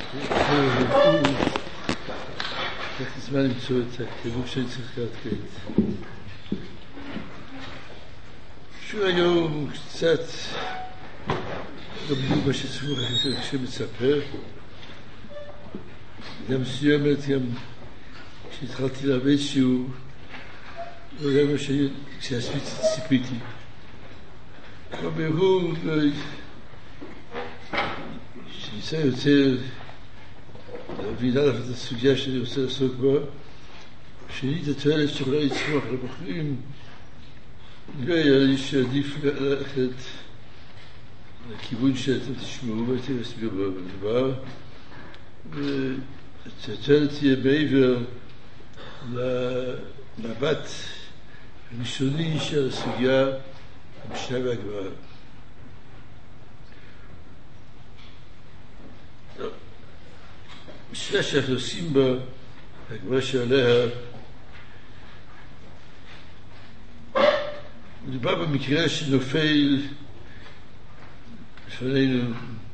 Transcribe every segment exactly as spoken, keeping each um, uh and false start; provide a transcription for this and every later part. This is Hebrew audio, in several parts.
לקח לי זמן למצוא את הכיוון שאני צריך להתקט. שהוא היום קצת לא בדיוק מה שצריך שמצפר. גם מסוימת, גם כשהתחלתי לעבד שהוא לא יודע מה שציפיתי. אבל ברור שניסה יותר להבין עליו את הסוגיה שאני רוצה לעסוק בה, שנית התועלת שיכולה לצמוח לבחורים, לא היה לי שעדיף ללכת לכיוון שאתם תשמעו ואתם אסביר בדבר, והתועלת תהיה מעבר למבט ראשוני של הסוגיה המשנה והגמרא. המשנה שאנחנו עושים בה, הגמרא שעליה, מדובר במקרה שנופל לפנינו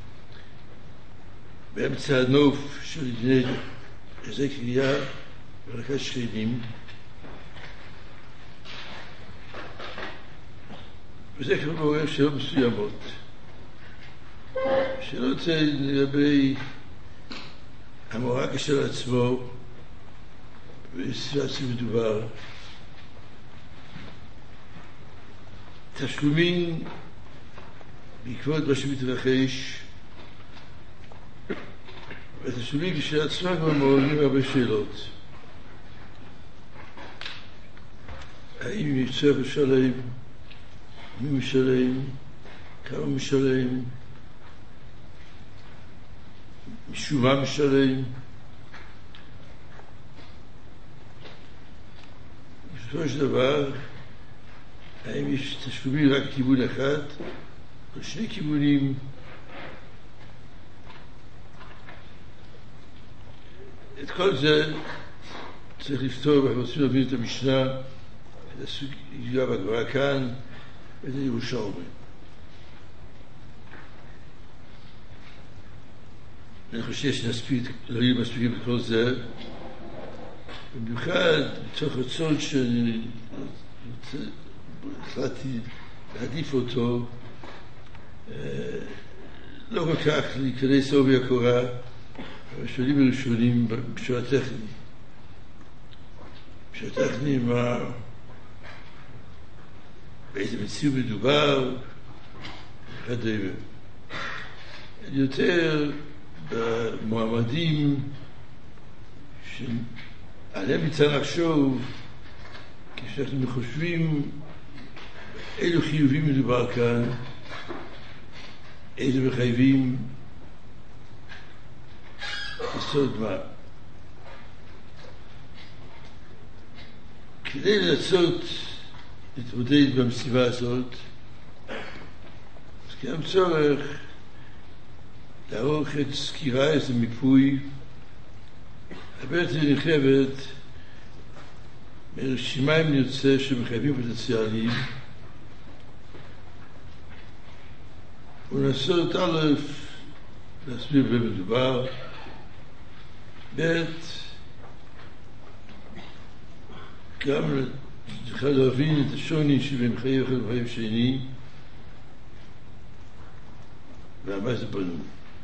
באמצע הנוף של דיני איזה קריאה ולכת שכנים, וזה כבר מעורר שאלות מסוימות. שאלות זה לגבי המורא כשל עצמו ובסיטואציה מדובר. תשלומים בעקבות מה שמתרחש, והתשלומים כשל עצמם כבר מעוררים הרבה שאלות. האם יצטרך לשלם? מי משלם? כמה משלם? משום מה משלם? בסופו של דבר, האם יש תשלומים רק כיוון אחד או שני כיוונים? את כל זה צריך לפתור, ואנחנו רוצים להבין את המשנה, את הסוגיה בגמרא כאן, ואת הירושלמי. אני חושב שנספיק, לא יהיו מספיקים את כל זה, במיוחד בתוך רצון שאני החלטתי להעדיף אותו, לא כל כך להיכנס לעובי הקורה, אבל שואלים ראשונים בשביל הטכני. בשביל הטכני, מה, באיזה מציאות מדובר, וכדומה. יותר במועמדים שעליהם ניתן לחשוב כשאנחנו חושבים אילו חיובים מדובר כאן, איזה מחייבים לעשות מה. כדי לנסות להתמודד במסיבה הזאת, אז קיים צורך לערוך את סקירה, איזה מיפוי הרבה יותר נרחבת מרשימה אם נרצה שמחייבים פוטנציאליים, ולנסות א' להסביר במה מדובר, ב' גם צריכה להבין את השוני שבין מחייב אחד ומחייב שני ומה זה בנו.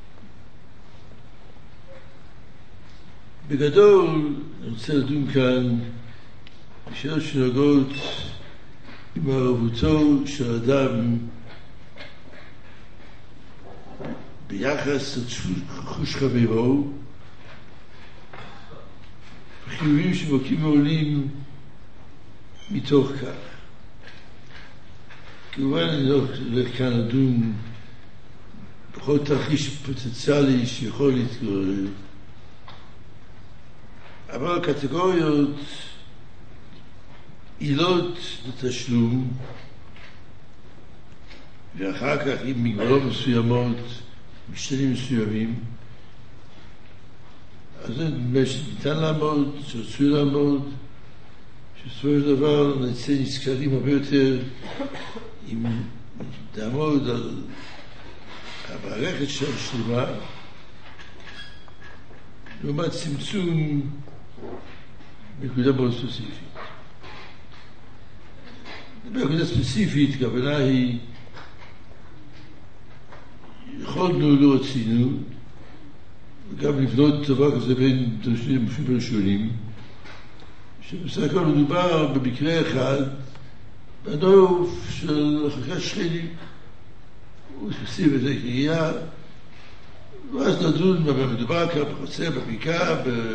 בגדול אני רוצה לדון כאן בשאלות שנוגעות במעורבותו של אדם ביחס לחוש חברו, חיובים שבוקים ועולים מתוך כך. כמובן אני לא הולך כאן לדון בכל תרחיש פוטנציאלי שיכול להתגורר, אבל קטגוריות עילות לתשלום, ואחר כך עם מגבלות מסוימות, משתנים מסוימים, אז זה ניתן לעמוד, שרצוי לעמוד, שבסופו של דבר נצא נזכרים הרבה יותר אם לעמוד על המערכת של שלמה, לעומת צמצום נקודה מאוד ספציפית. בנקודה ספציפית, הכוונה היא, יכולנו, לא רצינו, וגם לבנות דבר כזה בין דרשים ראשונים, שבסך הכל מדובר במקרה אחד, בנוף של חלקת שכנים. הוא ספציפי בזה קריאה, ואז נדון במדובר כאן בחוצה, בבקעה,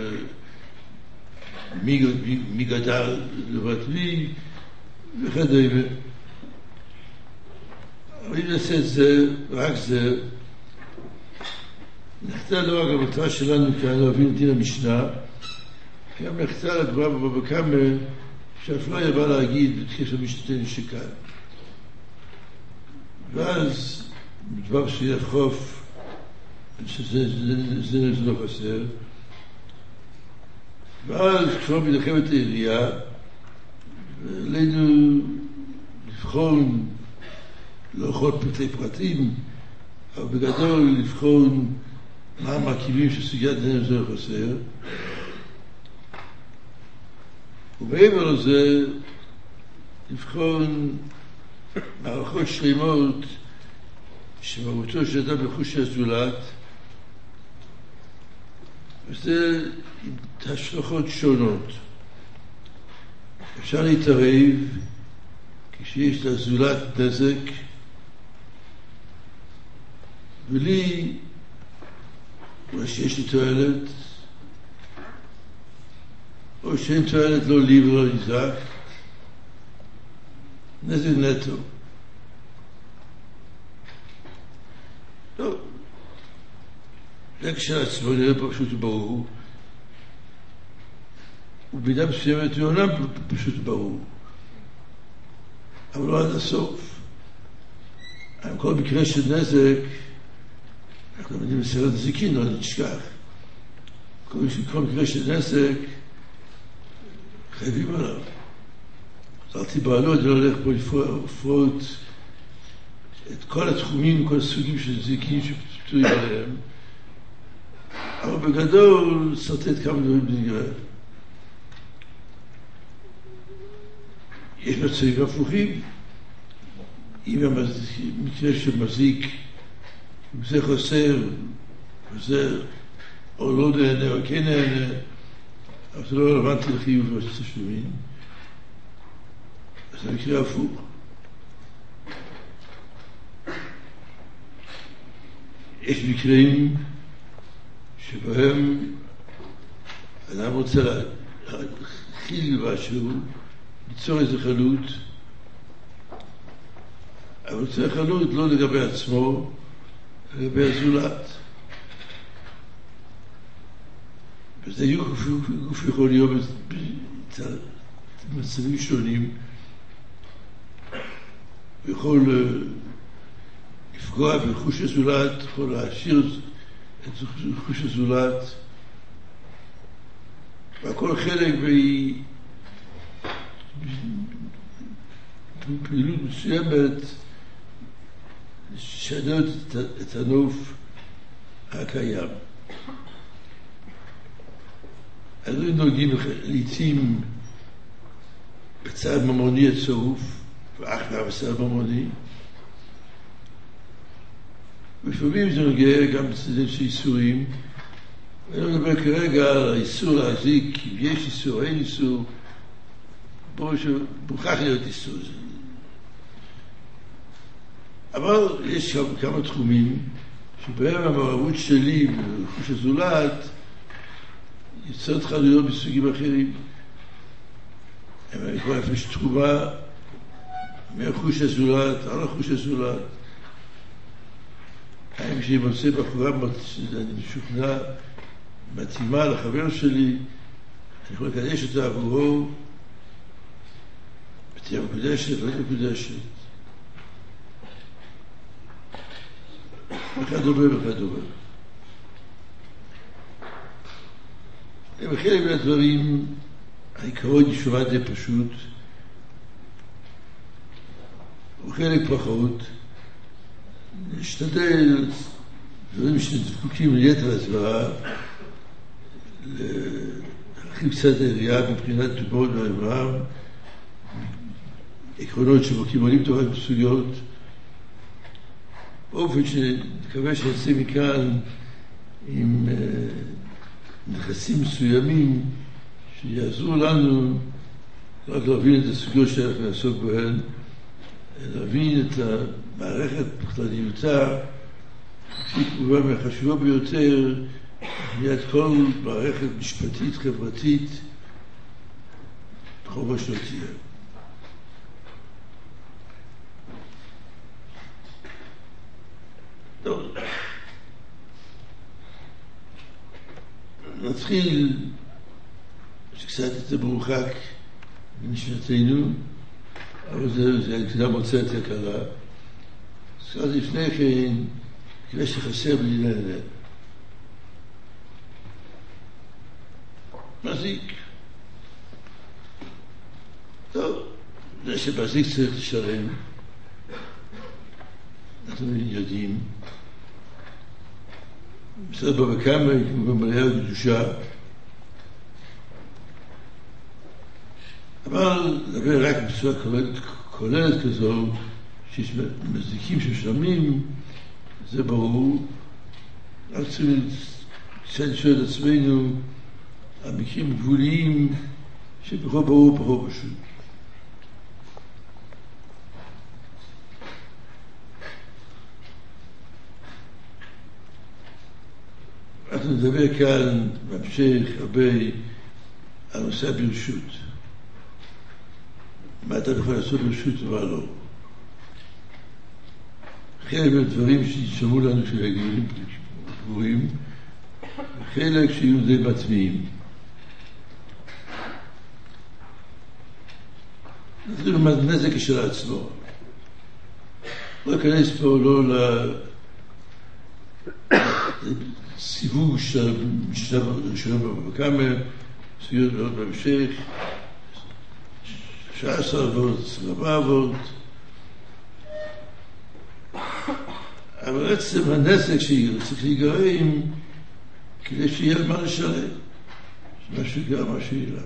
מי גדל לבת מי, וכדומה. אבל אם נעשה את זה, רק זה, נחתה לא רק המטרה שלנו כאן להבין את דין המשנה, גם נחתה לגבוה בכמה שאפליה בא להגיד בקשר משתתן שכאן. ואז מדבר שיהיה חוף, שזה זה, זה לא חסר. ואז כבר מלחמת העירייה, עלינו לבחון, לא יכול פרטי פרטים, אבל בגדול לבחון מה המרכיבים של סוגיית דין זה לא חסר. ומעבר לזה, לבחון מערכות שלמות שמהותו של אדם בחוש הזולת, וזה השלכות שונות. אפשר להתערב כשיש לזולת נזק, ולי, או שיש לי תועלת, או שאין תועלת לא לי ולא נזק, נזק נטו. לא. זה כשלעצמו נראה פשוט ברור, ובמידה מסוימת הוא עולם פשוט ברור, אבל לא עד הסוף. עם כל מקרה של נזק, אנחנו יודעים בסרט נזיקין, לא נשכח. כל, כל מקרה של נזק, חייבים עליו. חזרתי בעלות, לא הולך פה לפרוט את כל התחומים, כל הסוגים של נזיקין שפטורים עליהם, אבל בגדול סרטט כמה דברים בנגרע. יש מצבים הפוכים. אם המקרה של מזיק, אם זה חסר, וזה או לא נהנה או כן נהנה, אבל זה לא רלוונטי לחיוב ולתשלומים, אז המקרה הפוך. יש מקרים שבהם אדם רוצה להכיל משהו, ליצור איזה חלות, אבל רוצה חלות לא לגבי עצמו, לגבי הזולת. וזה יהיו גוף יכול להיות במצבים שונים, הוא יכול לפגוע ברכוש הזולת, יכול להשאיר את רכוש הזולת, והכל חלק בפעילות מסוימת לשנות את הנוף הקיים. אז נוגעים לעתים בצד ממוני הצורוף, ואח בצד ממוני. לפעמים זה נוגע גם בצדדים של איסורים, ואני מדבר כרגע על האיסור להזיק, אם יש איסור, אין איסור, בואו שמוכרח להיות איסור. אבל יש כמה תחומים שבהם המעורבות שלי ברכוש הזולת יוצרת חלויות בסוגים אחרים. אני כבר יש תחומה מהרכוש הזולת על הרכוש הזולת. האם כשאני מוצא בחורה שאני משוכנע מתאימה לחבר שלי, אני יכול לקדש אותה עבורו ותהיה מקודשת ולא מקודשת. וכדומה וכדומה. ובחלק מן הדברים העיקרון ישובה די פשוט, וחלק פחות. נשתדל דברים שדפוקים ליתר הסברה, להרחיב קצת היריעה מבחינת דוברות והאברהם, עקרונות שבכיוונים תורת מסוגיות, באופן שנקווה שנצא מכאן עם נכסים מסוימים שיעזרו לנו רק להבין את הסוגיות שאנחנו נעסוק בהן, להבין את המערכת בכלליותה, שהיא כמובן מהחשובה ביותר, מיד כל מערכת משפטית, חברתית, בכל מה שלא תהיה. טוב, נתחיל שקצת יותר מרוחק ממשנתנו, אבל זה, זה קצת מוצא יותר קלה. אז קצת לפני כן, כדי שחסר בלי נהנה. מזיק. טוב, זה שמזיק צריך לשלם. אנחנו יודעים. בסדר בבא קמא, במלאה הקדושה. אבל לדבר רק בצורה כוללת כזו, שיש מזיקים שמשלמים, זה ברור. רק צריכים קצת לשאול את עצמנו, המקרים גבוליים שבכל ברור ופחות פשוט. אנחנו נדבר כאן בהמשך הרבה על נושא ברשות. מה אתה יכול לעשות ברשות ומה לא. חלק מהדברים שישמעו לנו של הגבולים גבוהים, וחלק שיהיו די מטמיעים. נתחיל לומר נזק של עצמו. לא אכנס פה לא לסיווג של משנה ראשונה בבא קמא, סוגיות מאוד בהמשך, שעה עשר אבות, עשרים וארבע אבות. אבל עצם הנזק שצריך להיגרם כדי שיהיה מה לשלם. מה שגרם, מה שאילה.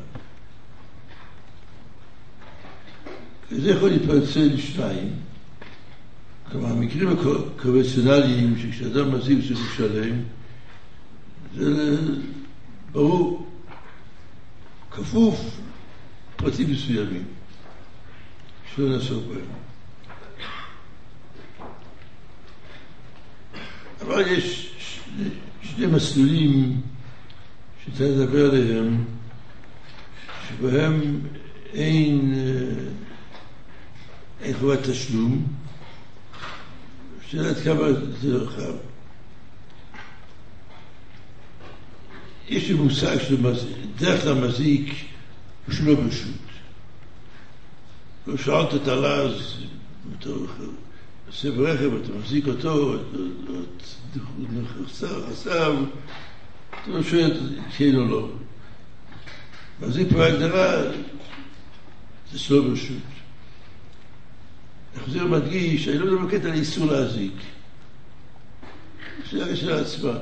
זה יכול להתפרצה לשניים. כלומר, המקרים הקונבנציונליים שכשאדם מזיק צריך לשלם, זה ברור, כפוף פרטים מסוימים שלא נעסוק בהם. אבל יש שני, שני מסלולים שצריך לדבר עליהם, שבהם אין, אין חובת תשלום, שאלת כמה זה רחב. יש לי מושג של דרך למזיק שלא ברשות. לא שאלת את הלז, אתה עושה ברכב, אתה מזיק אותו, אתה חסר, אתה לא שואל כן או לא. מזיק פה ההגדרה, זה שלא ברשות. אני חוזר ומדגיש, אני לא מדבר על איסור להזיק. זה של עצמה.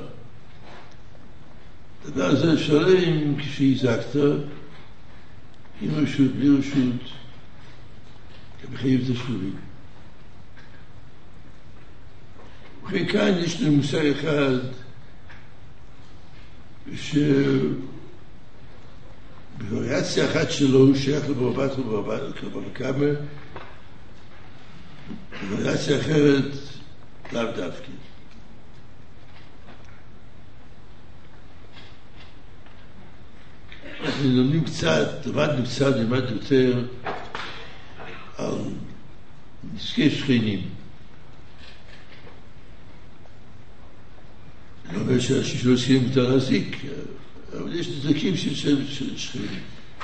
הדבר הזה שלם כשהזקת, עם רשות, בלי רשות, כמחייב תשלומים. וכן כאן יש לנו מושג אחד שבווריאציה אחת שלו הוא שייך לברבת וברבת, בבא קמא, בווריאציה אחרת לאו דווקא. אנחנו לומדים קצת, למדנו קצת, למדנו יותר על נזקי שכנים. אני לא אומר שאנשים שלא שכנים יותר להזיק, אבל יש נזקים של שכנים.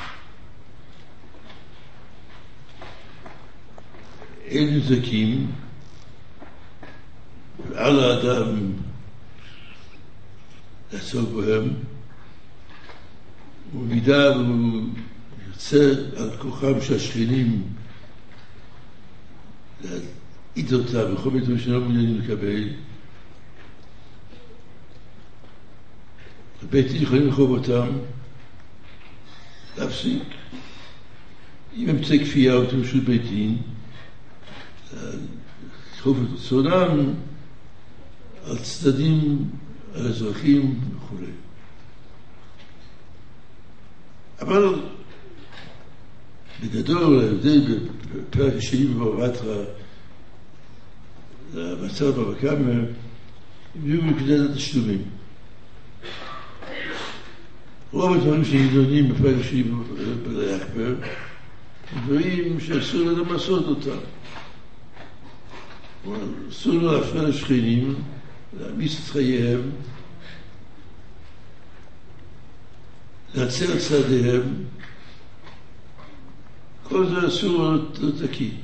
אין נזקים ועל האדם לעסוק בהם, ובמידה והוא יוצא על כוחם של השכנים להעיד אותה בכל מיני דברים שלא מעוניינים לקבל, בית דין יכולים לחוב אותם, להפסיק. אם אמצעי כפייה או תרשות בית דין, לחוב את רצונם על צדדים, על אזרחים וכו'. אבל בגדול, ההבדל בפרק השני בבבא בתרא, למצב בבא קמא, הביאו מנקודת התשלומים. רוב הדברים שנדונים בפרק השני בבבא בתרא, דברים שאסור לנו לעשות אותם. אסור לנו להפריע לשכנים, להעמיס את חייהם, להצר את צעדיהם, כל זה אסור לא תקין.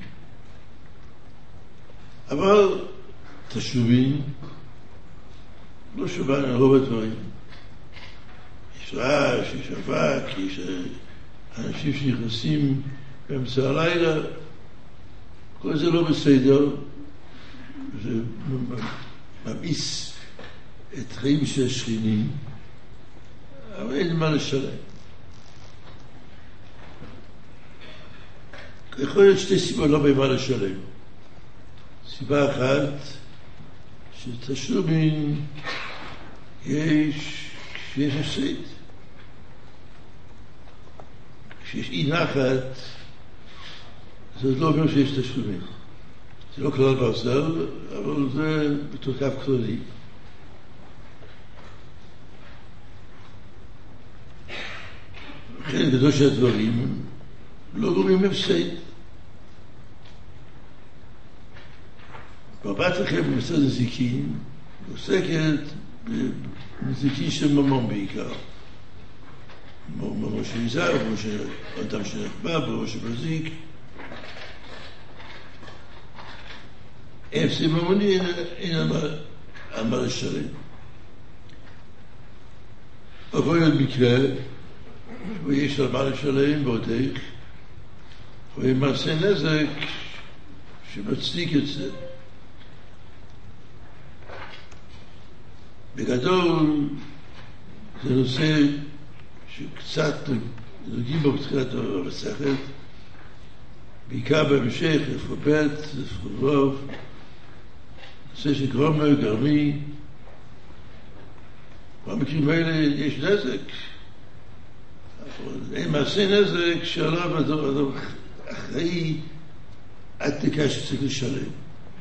אבל תשלומים לא שובן על רוב הדברים. יש רעש, יש אבק, יש אנשים שנכנסים באמצע הלילה, כל זה לא בסדר, זה ממאיס את חיים של השכנים, אבל אין מה לשלם. יכול להיות שתי סיבות לא במה לשלם. סיבה אחת, שתשלומים יש כשיש הפסד. כשיש אי נחת, זה עוד לא אומר שיש תשלומים. זה לא כלל ברזל, אבל זה בתור קו כללי. חלק גדול של הדברים לא גורמים הפסד. בבא בתרא במסכת נזיקין עוסקת בנזיקין של ממון בעיקר. ממון שנזהר, ממון אדם שנחבא, ממון שמזיק. הפסד ממוני אין על מה לשלם. יכול להיות מקרה ויש על מה לשלם ועודק, ומעשה נזק שמצדיק את זה. בגדול זה נושא שקצת נוגעים בו בתחילת המסכת, בעיקר בהמשך, איפה בית, איפה רוב, נושא של גרומר, גרמי. במקרים האלה יש נזק. אין מעשה נזק שעליו אדם אחראי עד דקה שצריך לשלם.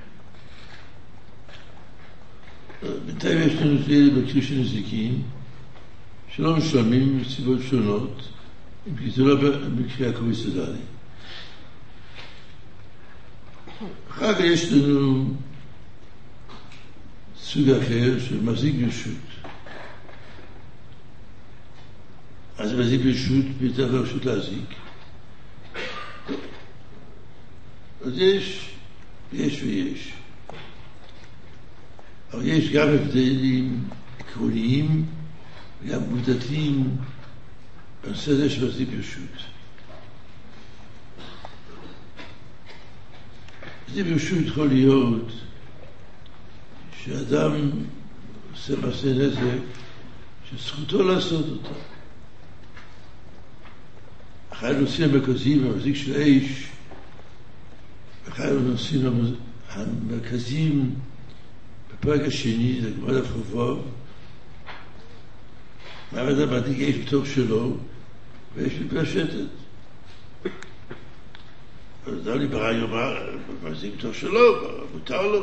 בינתיים יש לנו את אלה בקיר של נזיקין שלא משלמים מסיבות שונות, כי זה לא במקרה הקוביסטדלי. אחר כך יש לנו סוג אחר של מחזיק ברשות. אז מחזיק ברשות ביתר הרשות להזיק. אז יש, יש ויש. אבל יש גם הבדלים עקרוניים וגם עובדתיים בנושא הזה של מחזיק ברשות. מחזיק ברשות יכול להיות שאדם עושה מעשה נזק שזכותו לעשות אותו. אחד הנושאים המרכזיים, המחזיק של האש, אחד הנושאים המרכזיים בפרק השני, זה גמרא דף חובב, מה אדם מדליק אש בתוך שלו, ואש מתפשטת. אז אדם ליברל יאמר, מחזיק בתוך שלו, מותר לו.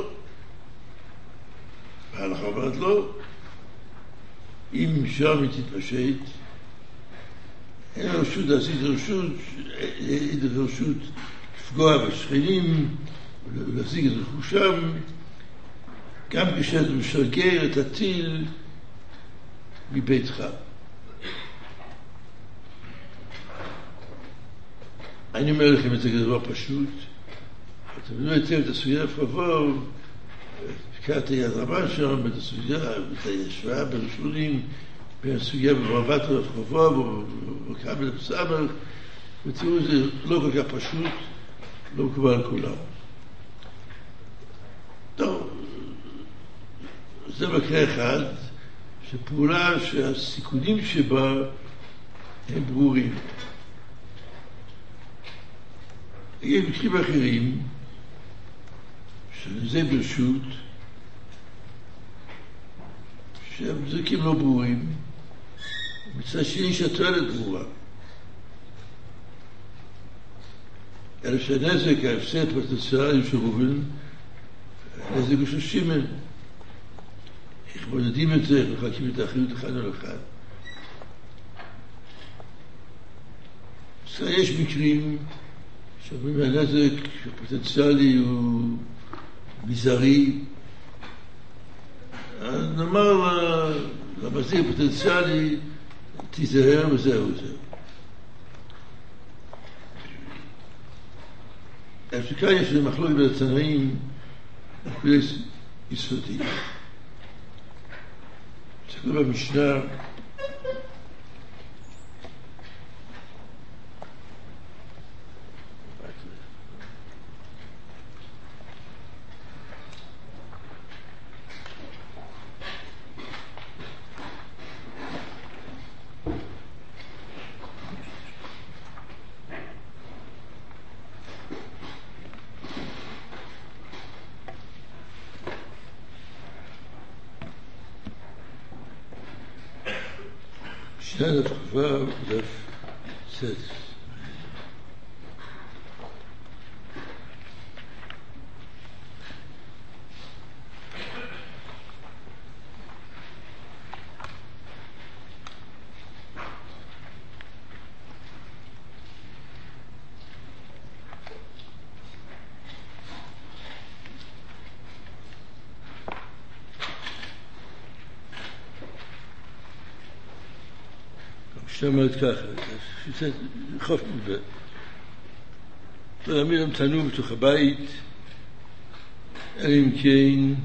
וההלכה אומרת לו, אם שם היא תתפשט, אין רשות להשיג רשות, אין רשות לפגוע בשכנים, ולהשיג את רכושם, גם כשאתה משגר את הטיל מביתך. אני אומר לכם את זה כדבר פשוט, אתם לא היטב את הסוגיה לפרבור, בקעת היד רבה שם, את הסוגיה, את הישוואה בראשונים, בין הסוגיה בבבא בתרא לפרבור, ובקבל בסמך, ותראו, זה לא כל כך פשוט, לא מקובל על כולם. טוב, זה מקרה אחד, שפעולה שהסיכונים שבה הם ברורים. יש מקרים אחרים שזה ברשות שהנזקים לא ברורים, מצד שני שהתועלת ברורה. אלא שהנזק, ההפסד פוטנציאלי של ראובן, הנזק הוא של שמעון. איך מודדים את זה, איך מחלקים את האחריות אחד על אחד. אז יש מקרים שאומרים הנזק הפוטנציאלי הוא מזערי. נאמר למזיק הפוטנציאלי, תיזהר וזהו זהו. ההפסקה יש למחלוקת בין התנאים נקודות יסודית. תסתכלו במשנה, משנה דף כ"ו דף צ'. שאומרת ככה, חוף מלווה. תרמיד הם תנו בתוך הבית, אלא אם כן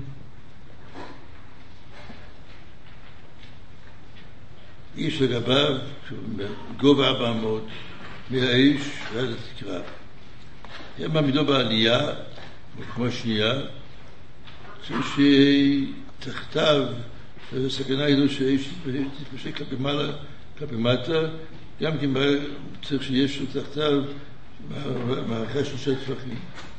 איש לגביו, גובה ארבע מאות מהאיש ועד התקרה. הם מעמידו בעלייה, כמו השנייה, שתחתיו, הסכנה היא לו שהאיש תתפשט כלפי מעלה, כלפי מטה, גם כן צריך שיש לו תחתיו מערכה שלושה טפחים.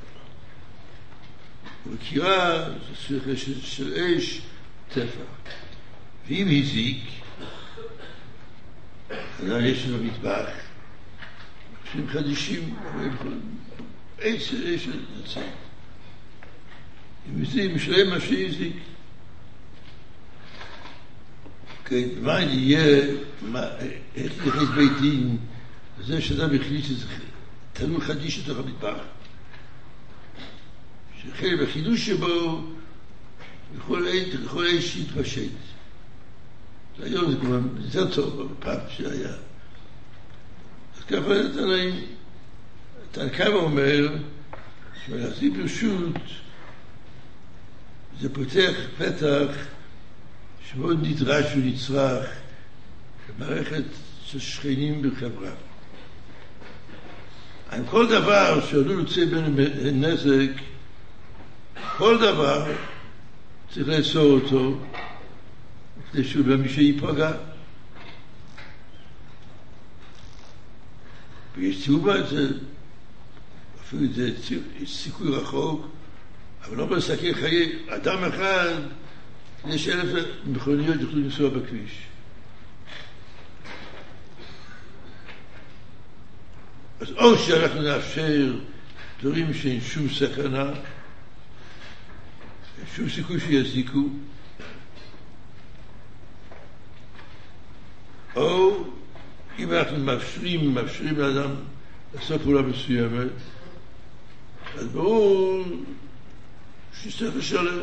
ובקירה של אש טפח. ואם הזיק, עדיין יש לו מטבח, שהם חדישים, אש אש נצא. אם הזיק, משלם מה שהזיק. מה יהיה, איך נכנס בית דין, זה שאדם החליט שזה תלוי חדיש לתוך המטבח. שחלק בחידוש שבו יכול איש להתפשט. היום זה כבר יותר טוב בפעם שהיה. אז ככה התנאים, התנקם אומר, שמלהחזיק ברשות, זה פותח פתח, שמאוד נדרש ונצרך במערכת של שכנים בחברה. עם כל דבר שעלול יוצא בין נזק, כל דבר צריך לאסור אותו כדי שהוא במי שיפגע. ויש ציובה את זה, אפילו זה סיכוי רחוק, אבל לא מסכן חיי אדם אחד, יש אלף מכוניות יוכלו לנסוע בכביש. אז או שאנחנו נאפשר דברים שאין שום סכנה, שום סיכוי שיזיקו, או אם אנחנו מאפשרים, מאפשרים לאדם לעשות פעולה מסוימת, אז ברור שצריך לשלם.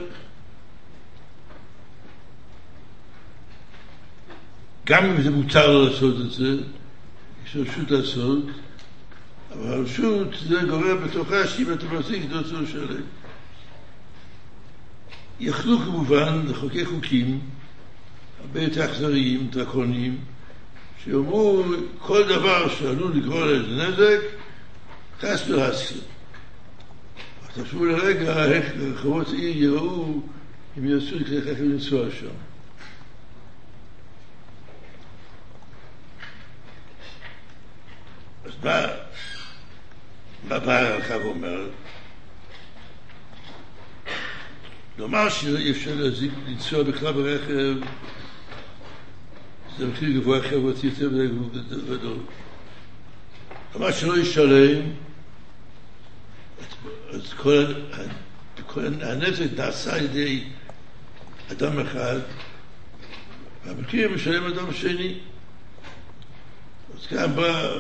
גם אם זה מותר לו לעשות את זה, יש לו רשות לעשות, אבל הרשות זה גורם בתוכה שאם אתה מזיק, זה לא שלם. יכלו כמובן לחוקק חוקים הרבה יותר אכזריים, דרקוניים, שאומרו כל דבר שעלול לגרום לאיזה נזק, חס וחלילה. תחשבו לרגע איך רחובות עיר יראו אם יעשו לכך לנסוע שם. מה, מה בא הרב אומר? לומר שאי אפשר לנסוע בכלל ברכב, זה מחיר גבוה חברתי יותר גדול. לומר שלא ישלם, אז כל, כל הנזק נעשה על ידי אדם אחד, והמחיר משלם אדם שני. אז כאן בא,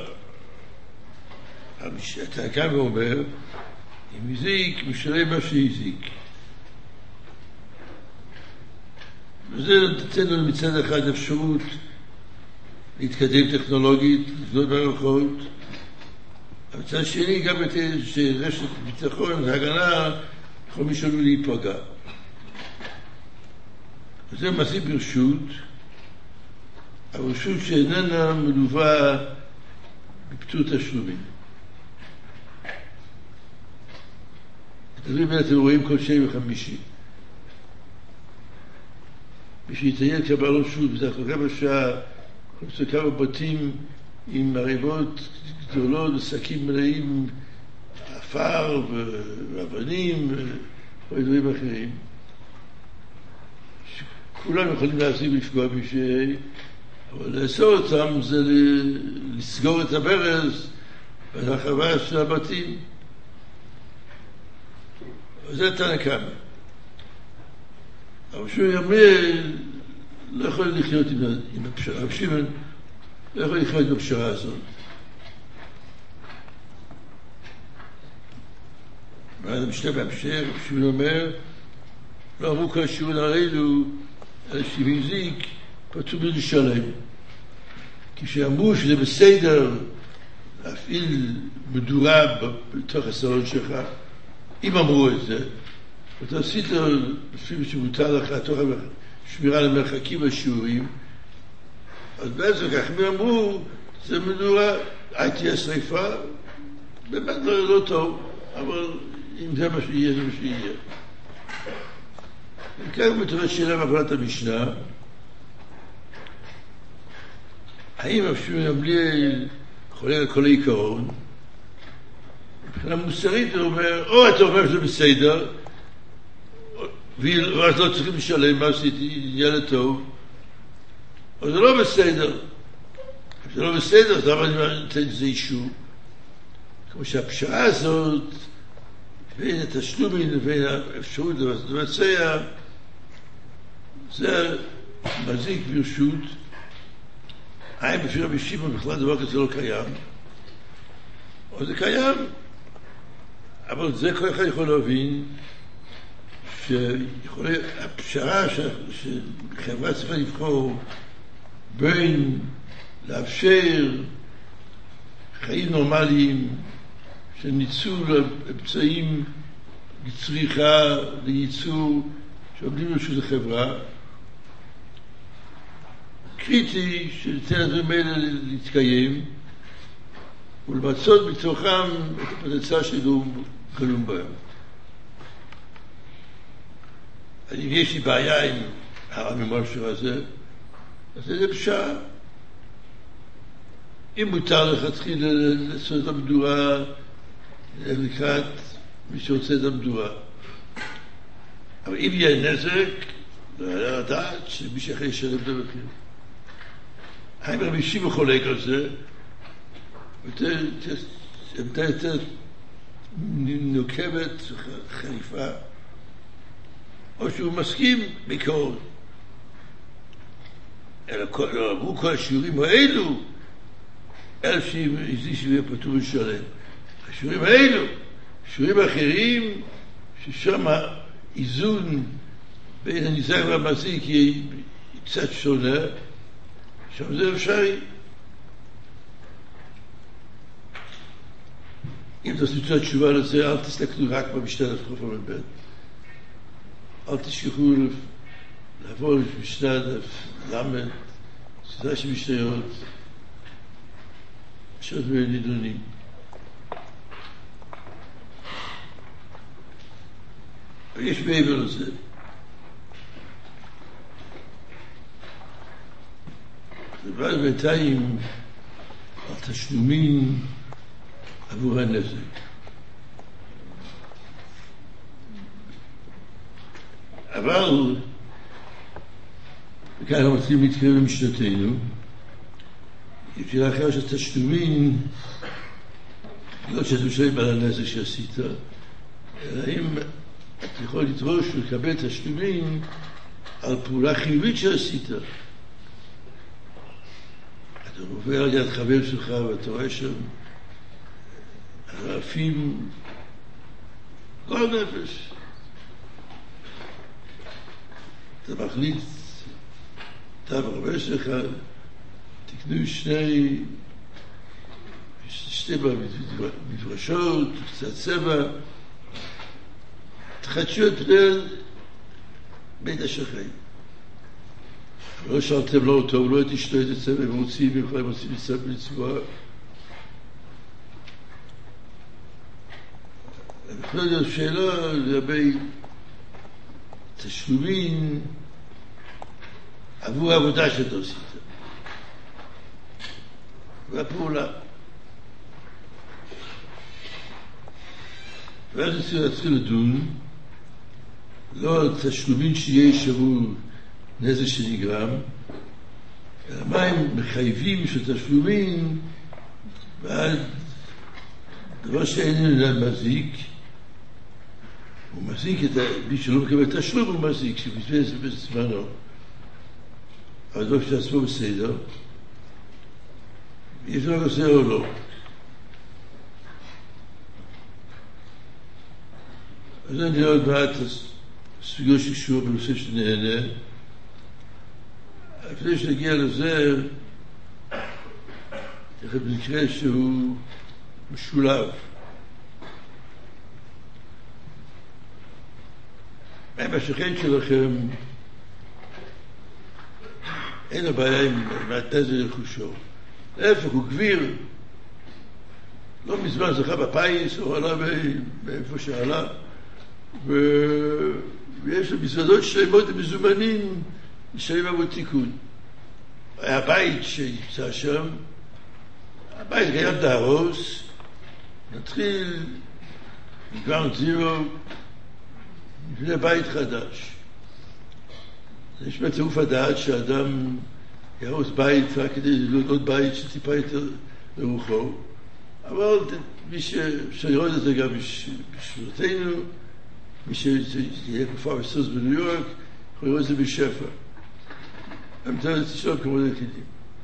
אתה כאן ואומר, אם הזיק, משלם מה שהזיק. וזה נותן לנו מצד אחד אפשרות להתקדם טכנולוגית, לבנות מערכות, אבל מצד שני גם את רשת ביטחון והגנה יכול מי שעלול להיפגע. וזה מעשי ברשות, אבל רשות שאיננה מלווה בפטור תשלומים. את הדברים האלה אתם רואים כל שני וחמישי. מי שיתעניין כבעלון שוב, זה אחרי כמה שעה, אנחנו כמה בתים עם ערימות גדולות ושקים מלאים, עפר ואבנים ודברים אחרים. כולם יכולים להזיק לפגוע בשביל, אבל לאסור אותם זה לסגור את הברז ולהרחבה של הבתים. וזה תנא-קמא. אבל שהוא יאמר, לא יכול לחיות עם, עם הפשרה. רב שמעון לא יכול לחיות עם הפשרה הזאת. ואז המשנה בהמשך, רב שמעון אומר, לא אמרו כל השיעורים הללו, אלא שהזיק, פטור מלשלם. כשאמרו שזה בסדר להפעיל מדורה בתוך הסלון שלך, אם אמרו את זה, ואתה עשית לפי שמותר לך תוך שמירה למרחקים והשיעורים, אז בעצם כך הם אמרו, זה מדורה, אל תהיה שריפה, באמת לא, לא טוב, אבל אם זה מה שיהיה, זה מה שיהיה. וכאן מתוך השאלה בהבנת המשנה, האם אפשר גם בלי חולה על כל העיקרון, מבחינה מוסרית הוא אומר, או אתה אומר שזה בסדר, ואז לא צריכים לשלם, מה עשיתי, ילד טוב, או זה לא בסדר. אם זה לא בסדר, אז למה אני נותן לזה אישור? כמו שהפשרה הזאת, בין התשלומים לבין האפשרות לבצע, זה מזיק ברשות. האם בפי רבי שמעון בכלל דבר כזה לא קיים? או זה קיים, אבל זה כל אחד יכול להבין, שהפשרה שחברה צריכה לבחור בין לאפשר חיים נורמליים של ניצול אמצעים לצריכה, לייצור שעומדים לרשות החברה, קריטי שניתן לדברים האלה להתקיים ולמצות בתוכם את הפוטנציאל שגלום בהם. אם יש לי בעיה עם הממשל הזה, אז זה פשרה. אם מותר לך להתחיל לעשות את המדורה לקראת מי שרוצה את המדורה. אבל אם יהיה נזק, לא היה לדעת שמי שאחרי ישלם את המחיר. האם רבי שמעון חולק על זה, עמדה יותר נוקבת, חריפה, או שהוא מסכים בעיקרון. אלא אמרו כל השיעורים האלו, אלף שיהיה פטור ושלם. השיעורים האלו, שיעורים אחרים, ששם האיזון בין הנזק והמזיק יהיה קצת שונה, שם זה אפשרי. אם תעשו את התשובה לזה, אל תסתכלו רק במשנה דף ח"ב. אל תשכחו לעבור למשנה דף למד, סדרה של משניות, שעות ונידונים. ויש מעבר לזה. אבל בינתיים התשלומים עבור הנזק. אבל וכאן אנחנו מתחילים להתקרב במשנתנו, שאלה אחרת שתשלומים לא שאתה משלם על הנזק שעשית, אלא אם אתה יכול לדרוש ולקבל תשלומים על פעולה חיובית שעשית. אתה עובר על יד חבר שלך ואתה רואה שם אלפים כל נפש. אתה מחליט, אתה והחבר שלך תקנו שני שתי מפרשות, קצת צבע, תחדשו את פני בית השכן. אבל לא שאלתם לא טוב, לא את אשתו את הצבע, הם רוצים, הם יכולים רוצים לצבע מצווה. אני חושב שאלה לגבי תשלומים עבור העבודה שאתה עשית. והפעולה. ואז נצטרך להתחיל לדון לא על תשלומים שיש עבור נזק שנגרם, אלא מה הם מחייבים של תשלומים ועד דבר שאין מזיק. הוא מזיק את מי שלא מקבל תשלום, הוא מזיק, שבזבז בזמנו. אבל דבר שעצמו בסדר, יש לו עושה או לא. אז אני עוד מעט סוגיות שקשור בנושא שנהנה. לפני שנגיע לזה, תכף נקרא שהוא משולב. מה השכן שלכם, אין הבעיה עם נזק רכושו. להפך, הוא גביר. לא מזמן זכה בפיס, הוא עלה מאיפה שעלה, ו... ויש לו מזוודות שלמות ומזומנים לשלם עבור תיקון. היה בית שנמצא שם, הבית קיים דהרוס, נתחיל מגוון זירו, לפני בית חדש. יש בטירוף הדעת שאדם יהרוס בית רק כדי לבנות בית שטיפה יותר לרוחו, אבל מי שיראה את זה גם בשבילותינו, מי שיהיה כפר וסוס בניו יורק, יכול לראות את זה בשפע. המתאר את תשלום כמובן היחידים.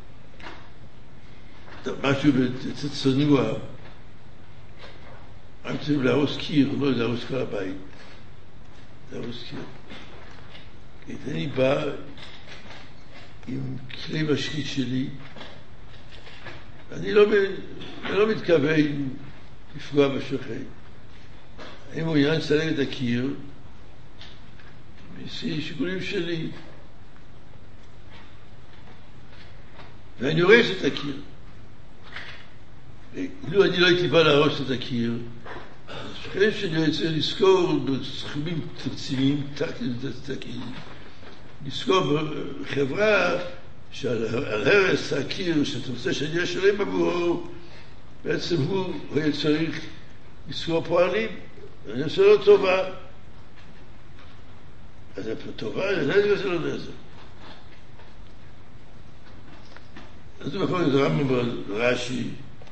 משהו בצנוע, הם צריכים להרוס קיר, לא להרוס כל הבית. להרוס קיר. כי אני בא עם כלי משחית שלי, אני לא, אני לא מתכוון לפגוע בשכן. אני מעוניין לצלם את הקיר, בשביל שיקולים שלי. ואני הורס את הקיר. לו אני לא הייתי בא להרוס את הקיר, השכן שלי רוצה לזכור בסכומים תקציביים, טקטיים, לזכור בחברה שעל הרס הקיר שאתה רוצה שאני אשלם עבורו, בעצם הוא היה צריך לזכור פועלים, ואני עושה לו טובה. אז זה טובה, זה נזק וזה לא נזק. אז הוא יכול להיות רמב"ם ברש"י,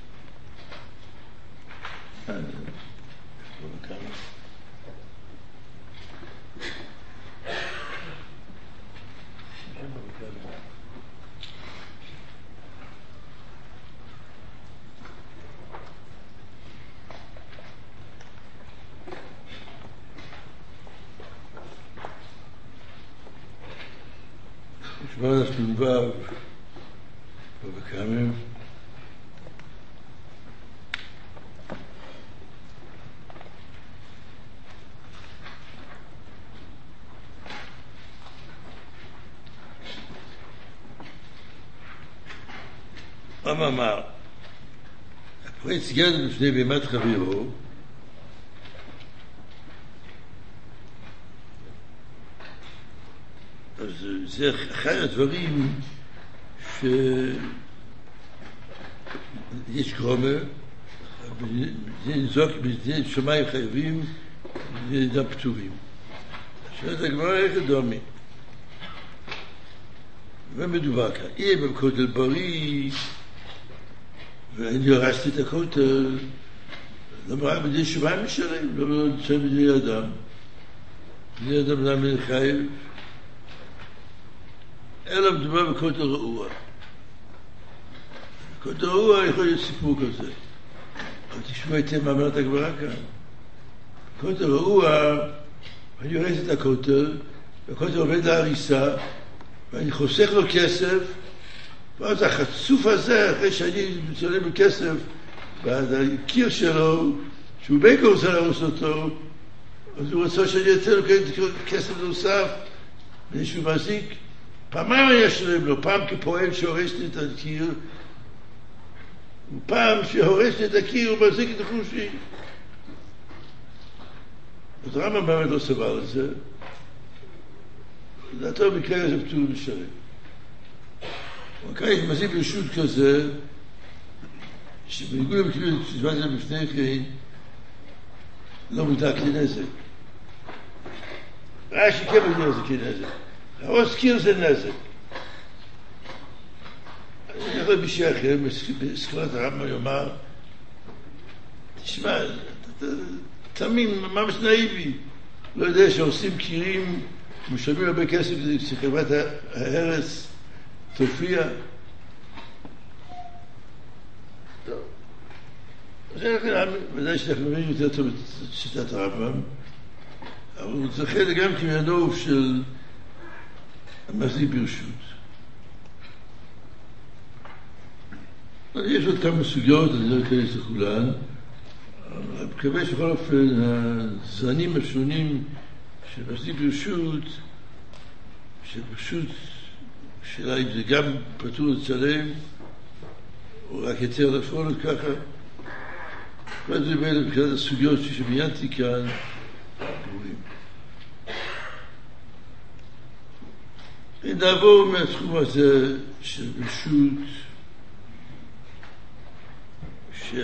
שבוע נ"ו בבקמים אמר, הפריץ גד לפני בימת חברו, אז זה אחד הדברים שיש גרומר, בדין זוק, בדין שמיים חייבים, בדין פטורים. שואלת הגמרא איך דומי. ומדובר כאן, יהיה בכותל בריא, ואני הרסתי את הכותל, למראה בדין שמיים משלם, לא נצא בדין אדם. בדין אדם נאמן חייב, אלא מדובר בכותל רעוע. כותל רעוע יכול להיות סיפור כזה. אבל תשמעו היטב מה אומרת הגמרא כאן. כותל רעוע, אני הורס את הכותל, והכותל עובד להריסה, ואני חוסך לו כסף, ואז החצוף הזה, אחרי שאני מצלם בכסף, והקיר שלו, שהוא בעיקר רוצה להרוס אותו, אז הוא רוצה שאני יצא לו כסף נוסף, ואיזשהו מזיק. פעמיים אני אשלם לו, פעם כפועל שהורס לי את הקיר, ופעם שהורס לי את הקיר הוא מזיק את החושי. אז רמב"ם באמת לא סבל את זה. לדעתו במקרה הזה פטור לשלם. וכאן מזיק ברשות כזה, שבניגוד למקרים ששמעתי להם לפני כן, לא מודע כלי נזק. רש"י כן מודע זה כלי נזק. הרוס קיר זה נזק. אני יכול בשביל אחר, בסכלת הרמב"ם יאמר, תשמע, תמים, ממש נאיבי. לא יודע שעושים קירים, משלמים הרבה כסף שחברת ההרס תופיע. טוב. זה לכן, ודאי שאנחנו מבינים יותר טוב את שיטת הרמב"ם, אבל הוא זכה גם כמנוף של המזיק ברשות. יש עוד כמה סוגיות, אני לא אכנס לכולן, אבל אני מקווה שבכל אופן הזנים השונים של מזיק ברשות, שפשוט שאלה אם זה גם פטור לצלם, או רק יותר לפעול ככה. כל זה באלה מבחינת הסוגיות ששמיינתי כאן, ברורים. נעבור מהתחום הזה של ברשות, ש...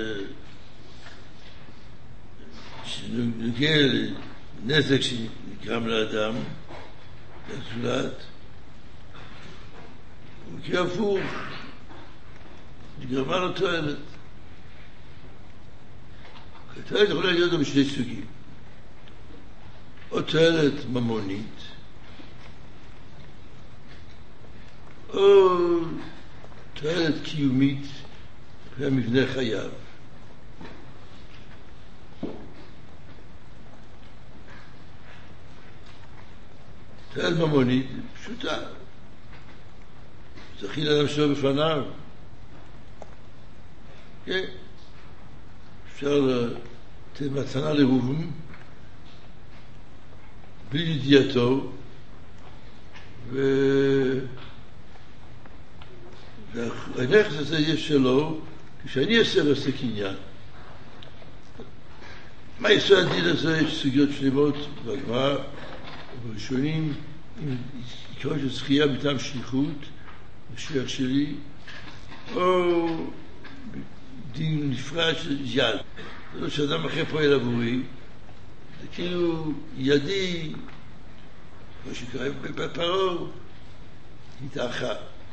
שנוגע לנזק שנגרם לאדם, לזולת, וכי הפוך, נגרמה לו תועלת. התועלת יכולה להיות גם בשני סוגים. או תועלת ממונית, או תועלת קיומית במבנה חייו. תועלת ממונית פשוטה. זכין אדם שלו בפניו. כן. אפשר לתת מתנה לראובן בלי ידיעתו, ו... והנכס הזה יש שלו כשאני אעשה ועושה קניין. מה יסוד הדין הזה? יש סוגיות שלמות בגמרא ובראשונים, עיקרו של זכייה מטעם שליחות, בשליח שלי, או דין נפרד של יד. זה לא שאדם אחר פועל עבורי, זה כאילו ידי, כמו שקרה בפרעה, התארכה.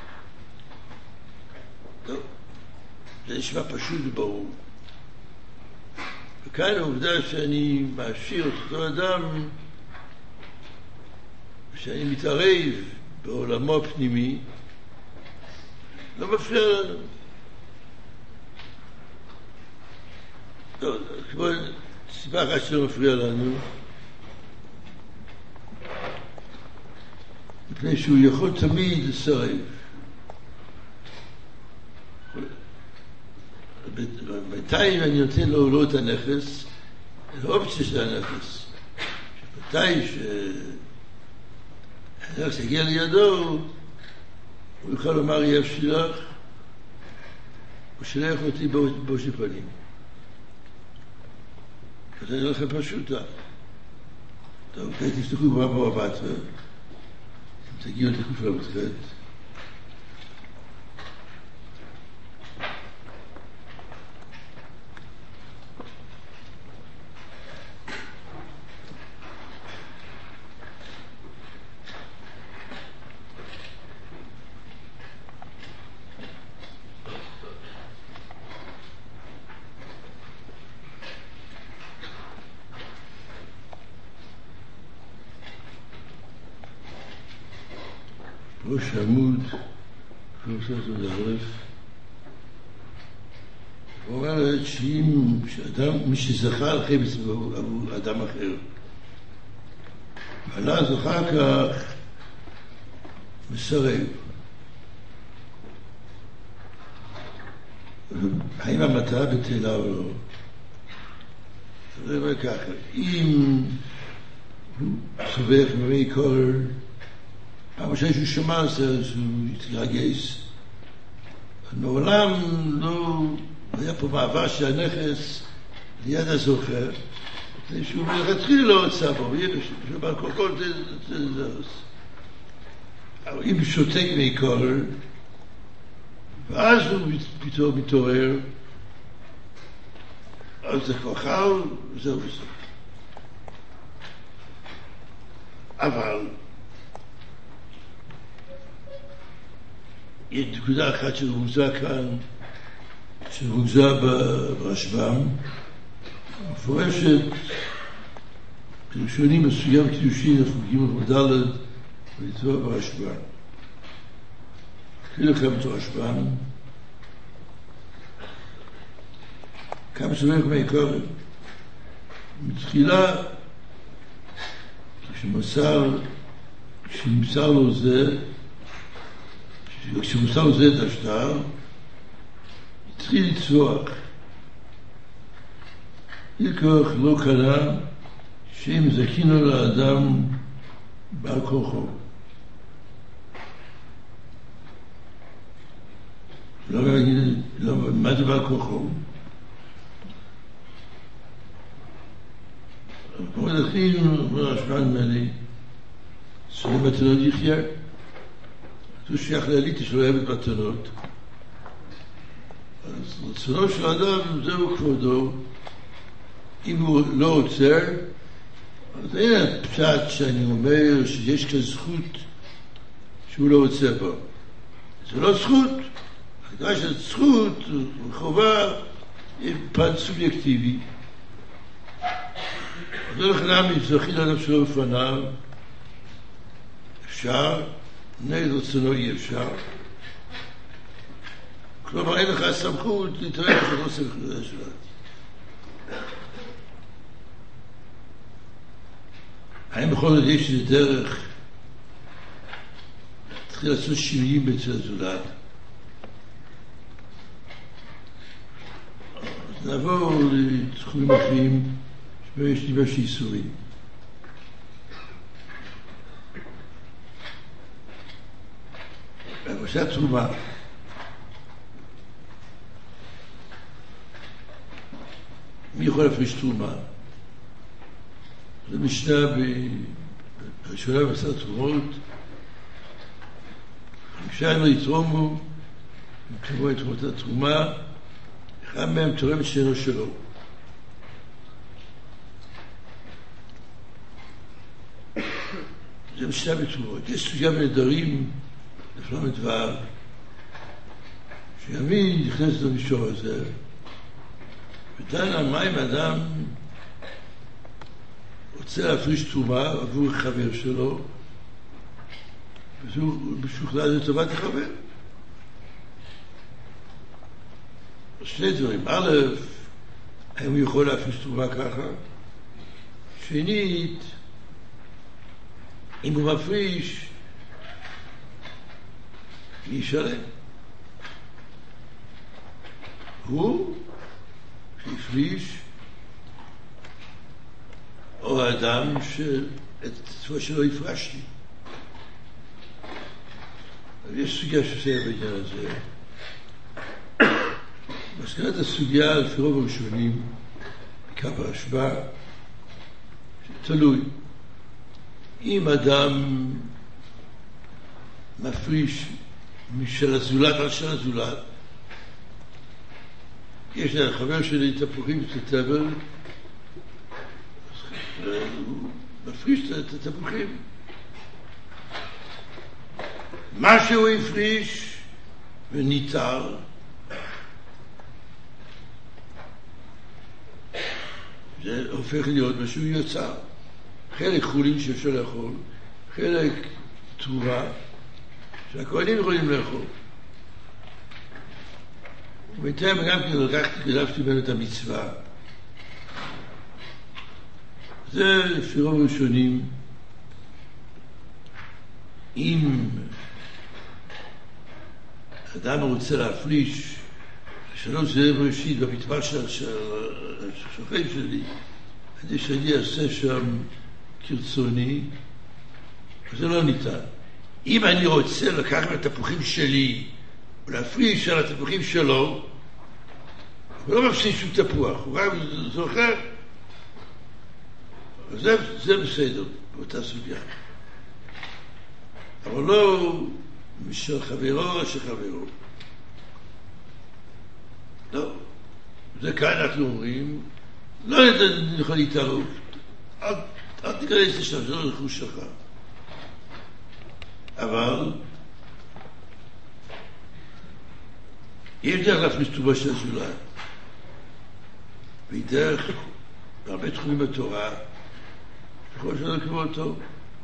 טוב, זה נשמע פשוט וברור. וכאן העובדה שאני מעשיר את אותו אדם, שאני מתערב בעולמו הפנימי, לא מפריע לנו. טוב, כמו סיבה אחת שלא מפריע לנו, מפני שהוא יכול תמיד לסרב. בינתיים אני נותן לו לא את הנכס, את האופציה של הנכס. שבינתיים שהנכס יגיע לידו, הוא יוכל לומר יהיה שלך, הוא שלח אותי בושי פנים. וזה נראה לכם פשוטה. טוב, כעת תפתחו ברמב"ם הבא, תגיעו לתקוף למתחת. ראש עמוד, שלושה עשרה אלף. הוא אומר שאם אדם, מי שזכה על חפץ עבור אדם אחר, ואז אחר כך מסרב. האם המטרה בטלה או לא? זה אומר ככה, אם הוא סובך מרי קורר, אבל שהוא שמע על זה, אז הוא יתרגש. מעולם לא היה פה מעבר שהנכס ליד הזוכר, שהוא מלכתחילה לא רצה בו, שבא כל כל זה זה. אבל אם שותק מרי קורר, ואז הוא פתאום מתעורר, אז זה כבר חל, וזהו וזה. אבל יש נקודה אחת שרומזה כאן, שרומזה ברשב"ם, מפורשת, פירושונים מסוים קידושין, החוגים ודלת, ולתבוע ברשב"ם. תחיל לכם את הרשב"ם, כמה סובך מהעיקר, מתחילה, כשמסר, כשמסר לו זה, כשמסר לו זה את השטר, התחיל לצבוח. ילקוח לא קנה, שאם זכינו לאדם בעל כוחו. לא להגיד, לא, מה זה בעל כוחו? כמו להתחיל, אומר השפען מלי, סולי מתנות יחיה. זה שייך לאליטה שלא אוהבת מתנות. אז רצונו של האדם, זהו כבודו. אם הוא לא עוצר, אז אין הפשט שאני אומר שיש כזכות שהוא לא עוצר בו. זה לא זכות. הכדאי של זכות וחובה היא פן סובייקטיבי. זה לכנם מזכי לאדם שלו בפניו, אפשר, נגד רצונו אי אפשר. כלומר, אין לך הסמכות להתערב בנושא בכלל שלנו. האם בכל זאת יש איזה דרך להתחיל לעשות שינויים אצל הזולת? אז נעבור לתחומים אחרים שבו יש דיבר שאיסורים. עושה תרומה. מי יכול להפריש תרומה? זה משנה בראשונה בעשר תרומות. חמישה הם לא יתרומו, הם קבעו את תרומות התרומה, אחד מהם תורם את שאינו שלו. זה משנה בתרומות. יש סוגיה בנדרים, לפני מדבר, שימין נכנסת למישור הזה, ודן על מה אם אדם רוצה להפריש תרומה עבור חבר שלו, וזהו משוכנע לטובת החבר. שני דברים. א', האם הוא יכול להפריש תרומה ככה? שנית, אם הוא מפריש, מי ישלם? הוא שהפריש, או האדם שאת התשובה שלו הפרשתי. יש סוגיה שעושה בעניין הזה. מסקנת הסוגיה על פי רוב הראשונים, בעיקר ברשב"א, תלוי. אם אדם מפריש משל הזולת על של הזולת, יש לחבר שלי תפוחים ותבל, הוא מפריש את התפוחים. מה שהוא הפריש וניתר, זה הופך להיות משהו יוצר. חלק חולין שאפשר לאכול, חלק תרומה שהכהנים יכולים לאכול. ובינתיים גם כן לקחתי, גדלתי ממנו את המצווה. זה לפי רוב ראשונים, אם אדם רוצה להפריש שלא זה ראשית במטבח של השוכן שלי, כדי שאני אעשה שם כרצוני, זה לא ניתן. אם אני רוצה לקחת את התפוחים שלי ולהפריש על התפוחים שלו, הוא לא מפסיד שום תפוח, הוא רק זוכר, זה, זה בסדר באותה סוגיה. אבל לא משל חברו או של חברו. לא. זה כאן אנחנו אומרים, לא יכול להתערב. אל, אל תיכנס לשם, זה לא רכוש שלך. אבל יש דרך להפריש טובה של הזולת. והיא דרך בהרבה תחומים בתורה, יכול שלא לקרוא אותו.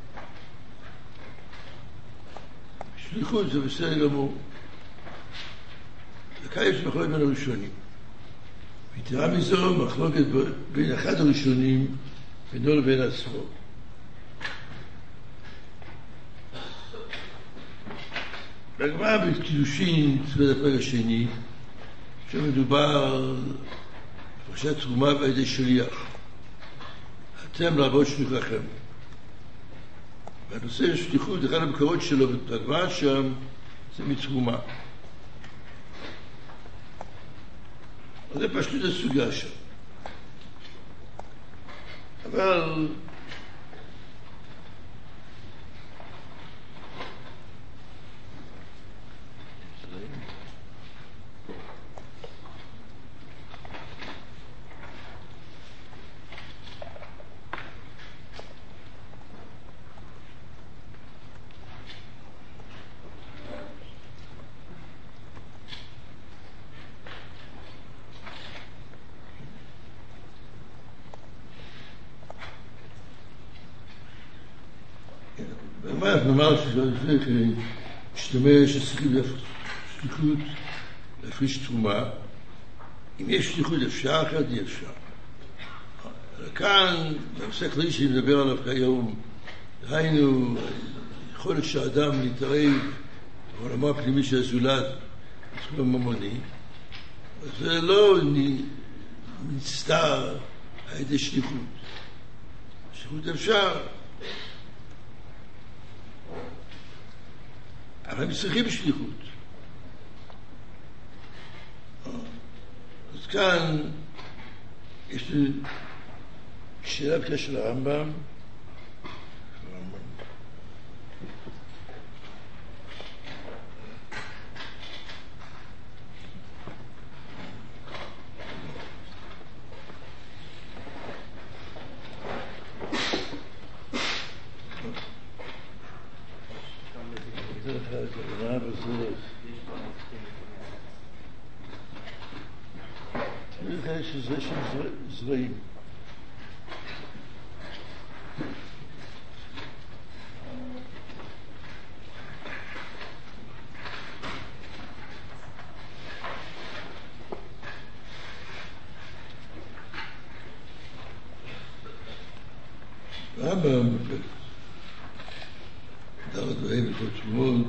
שליחות זה בסדר גמור. וכאן יש מחלוקת בין הראשונים. ויתרה מזו מחלוקת בין אחד הראשונים בינו לבין עצמו. בגמרא בקידושין, סביב הפרק השני, שמדובר על פרשת תרומה בידי שליח. אתם לעבוד שליחכם. והנושא של שליחות, אחד המקורות שלו בגמרא שם, זה מתרומה. אז זה פשוט הסוגיה שם. אבל נאמר שצריך להשתמש שצריכים שליחות להפריש תרומה. אם יש שליחות אפשר, אחרת אי אפשר. כאן, בנושא הכללי שאני מדבר עליו כיום, ראינו יכולת שהאדם להתערב בעולמו הפנימי של הזולת בתחום הממוני, זה לא נסתר על ידי שליחות. שליחות אפשר, אבל הם צריכים שליחות. אז כאן יש לי שאלה בקשר לרמב"ם. שזה של זרעים. רמב"ם, דרך דברים וכל תשומות,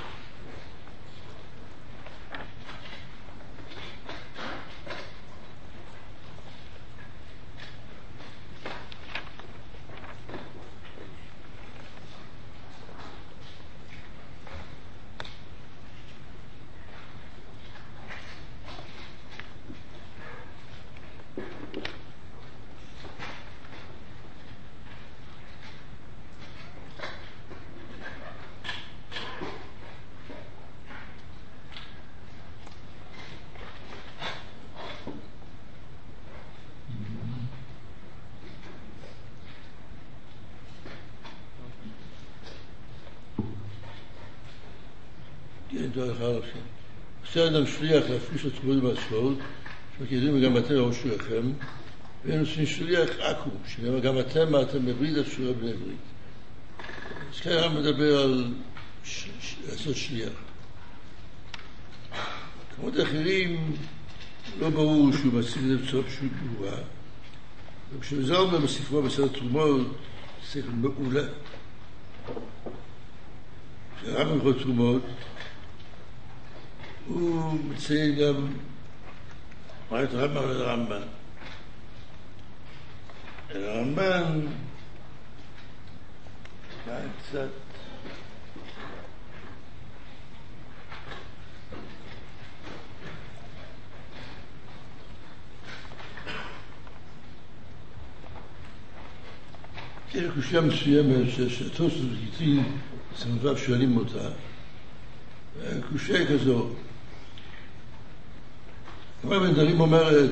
עושה אדם שליח להפריש לתרומה והצבעות, שמכירים גם אתם ראש שלכם, והם עושים שליח עכו, שגם אתם, מה אתם בברית, אפשרה בני ברית. אז כאן מדבר על לעשות שליח. כמות אחרים לא ברור שהוא מציג את זה בצורה פשוט ברורה. וכשמזל אומר בספרו בסדר תרומות, ספר מעולה. כשהרמב"ם בכל תרומות, הוא מציין גם מה את הרמב"ם על הרמב"ם. הרמב"ם כאן קצת יש קושיה מסוימת שהתוספות גיטין סמדריו שואלים אותה. קושיה כזו. הגמרא בנדרים אומרת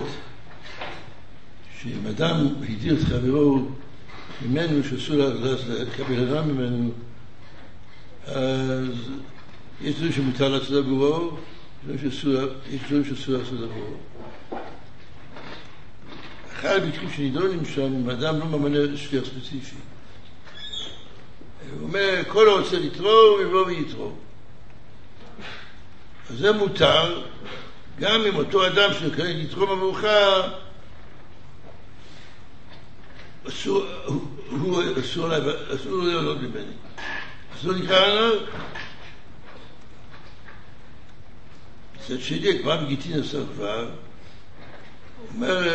שאם אדם הדיר את חברו ממנו שאסור לקבל הרע ממנו, אז יש דברים שמותר לעשות עבורו, יש דברים שאסור לעשות עבורו. אחד המקרים שנידונים שם, אם אדם לא ממנה שליח ספציפי. הוא אומר, כל הרוצה לתרום, יבוא ויתרום. אז זה מותר, גם אם אותו אדם שנקרא לתרום עבורך, אסור, הוא אסור לו לעלות ממני. אז לא נקרא עליו. מצד שני, כבר בגיטין עשה כבר, הוא אומר,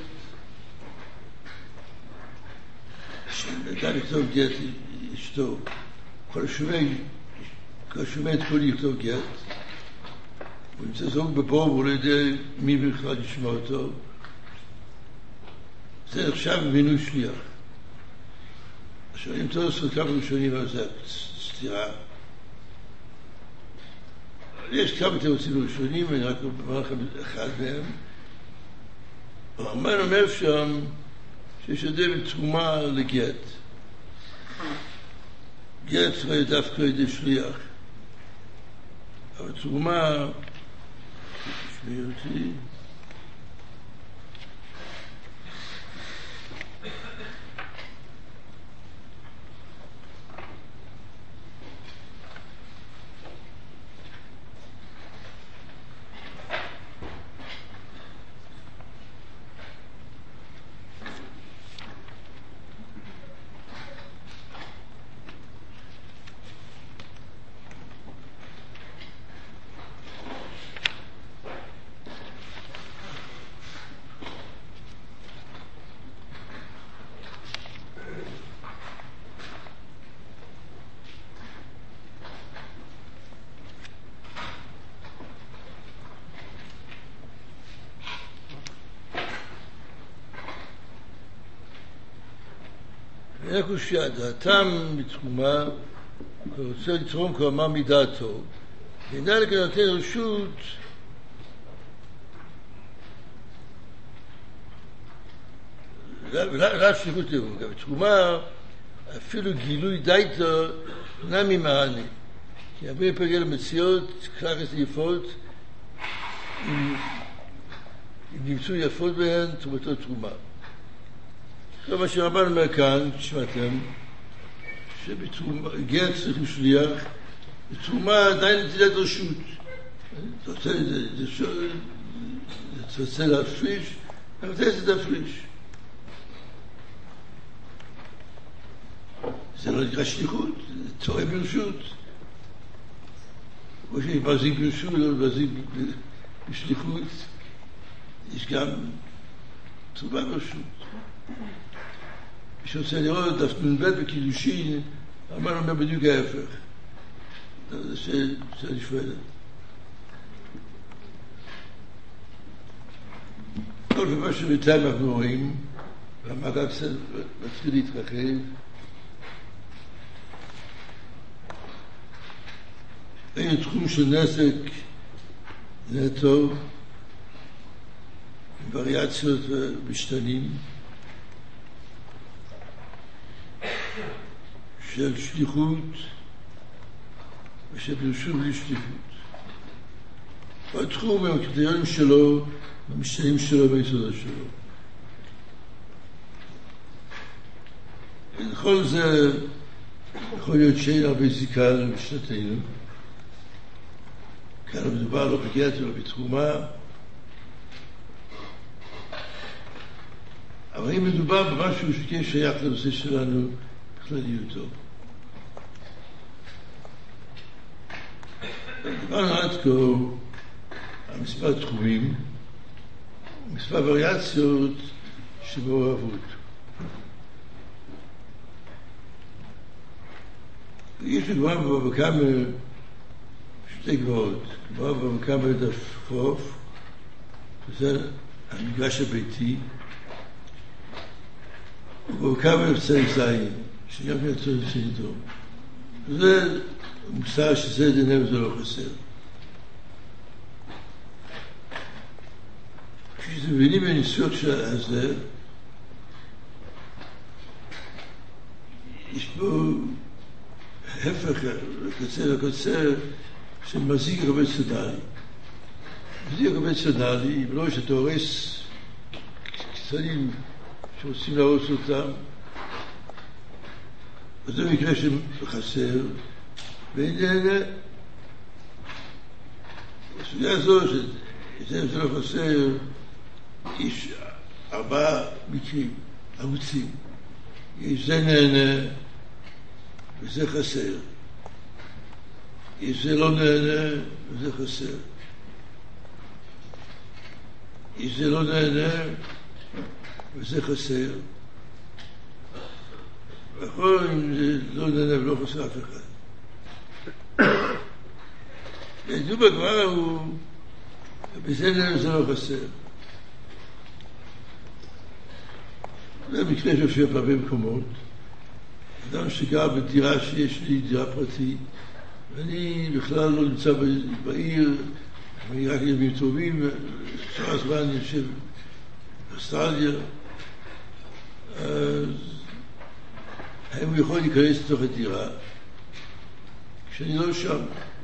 שאדם יכתוב גט אשתו, כל שומע את כל יכתוב גט, הוא נמצא זוג בבור והוא לא יודע מי בכלל ישמע אותו, זה נחשב מינוי שליח. עכשיו אם תור עשו כמה ראשונים על זה סתירה, יש כמה תירוצים ראשונים, אני רק אומר לכם אחד מהם. הרמב"ם אומר שם שיש הבדל בתרומה לגט. גט לא דווקא ידי שליח, אבל תרומה, תשמעי אותי, איך הוא שהדעתם בתרומה, הוא רוצה לתרום כבר מה מדעתו, וידע לקנותן רשות לאו שליחות לבוא. גם בתרומה אפילו גילוי דייתו נמי מעני, כי הרבה פגע למציאות כלכת יפות, אם נמצאו יפות בהן, תרומתו תרומה. כל מה שרבן אומר כאן, תשמעתם, שבגט צריך לשליח, בתרומה עדיין נטילת רשות. אתה רוצה להפריש, אתה רוצה להפריש. זה לא נקרא שליחות, זה תורם ברשות. כמו שיש מזיק ברשות, לא מזיק בשליחות, יש גם תרומה ברשות. מי שרוצה לראות דף נ"ב בקידושין, הרמב"ם אומר בדיוק ההפך. זה שאני שואל. כל מה שבינתיים אנחנו רואים, והמאבק מתחיל להתרחב, אין תחום של נזק נטו, עם וריאציות ומשתנים, של שליחות ושל ברשות בלי שליחות. התחום הם הקריטריונים שלו, המשתנים שלו והיסודות שלו. ולכל זה יכול להיות שאין הרבה זיקה למשנתנו, כאן מדובר לא בגט ולא בתרומה, אבל אם מדובר במשהו שכן שייך לנושא שלנו בכלליותו. דיברנו עד כה על מספר תחומים, מספר וריאציות שבמעורבות. יש גמרא בבבא קמא שתי גמרות, גמרא בבבא קמא דף חוף, וזה המקדש הביתי, ובבבא קמא פסק זין, שגם כן צריך לסיידו. זה מוסר שזה דינם זה לא חסר. כשאתם מבינים בניסויות של הזה, יש פה הפך, לקצה לקצה, שמזיק רבי צדלי. מזיק רבי צדלי, ולא שאתה הורס קצנים שרוצים להרוס אותם, וזה מקרה שחסר, והנה, בסוגיה הזו, שזה זה לא חסר, יש ארבעה מקרים, ערוצים. יש זה נהנה, וזה חסר. יש זה לא נהנה, וזה חסר. יש זה לא נהנה, וזה חסר. נכון, אם זה לא נהנה ולא חסר אף אחד. וידעו בגמרא הוא, בזה נהנה וזה לא חסר. זה מקרה שהופיע בהרבה מקומות. אדם שגר בדירה שיש לי, דירה פרטית, ואני בכלל לא נמצא בעיר, אני רק ימים טובים, שעה זמן אני יושב באוסטרליה, אז האם הוא יכול להיכנס לתוך הדירה כשאני לא שם?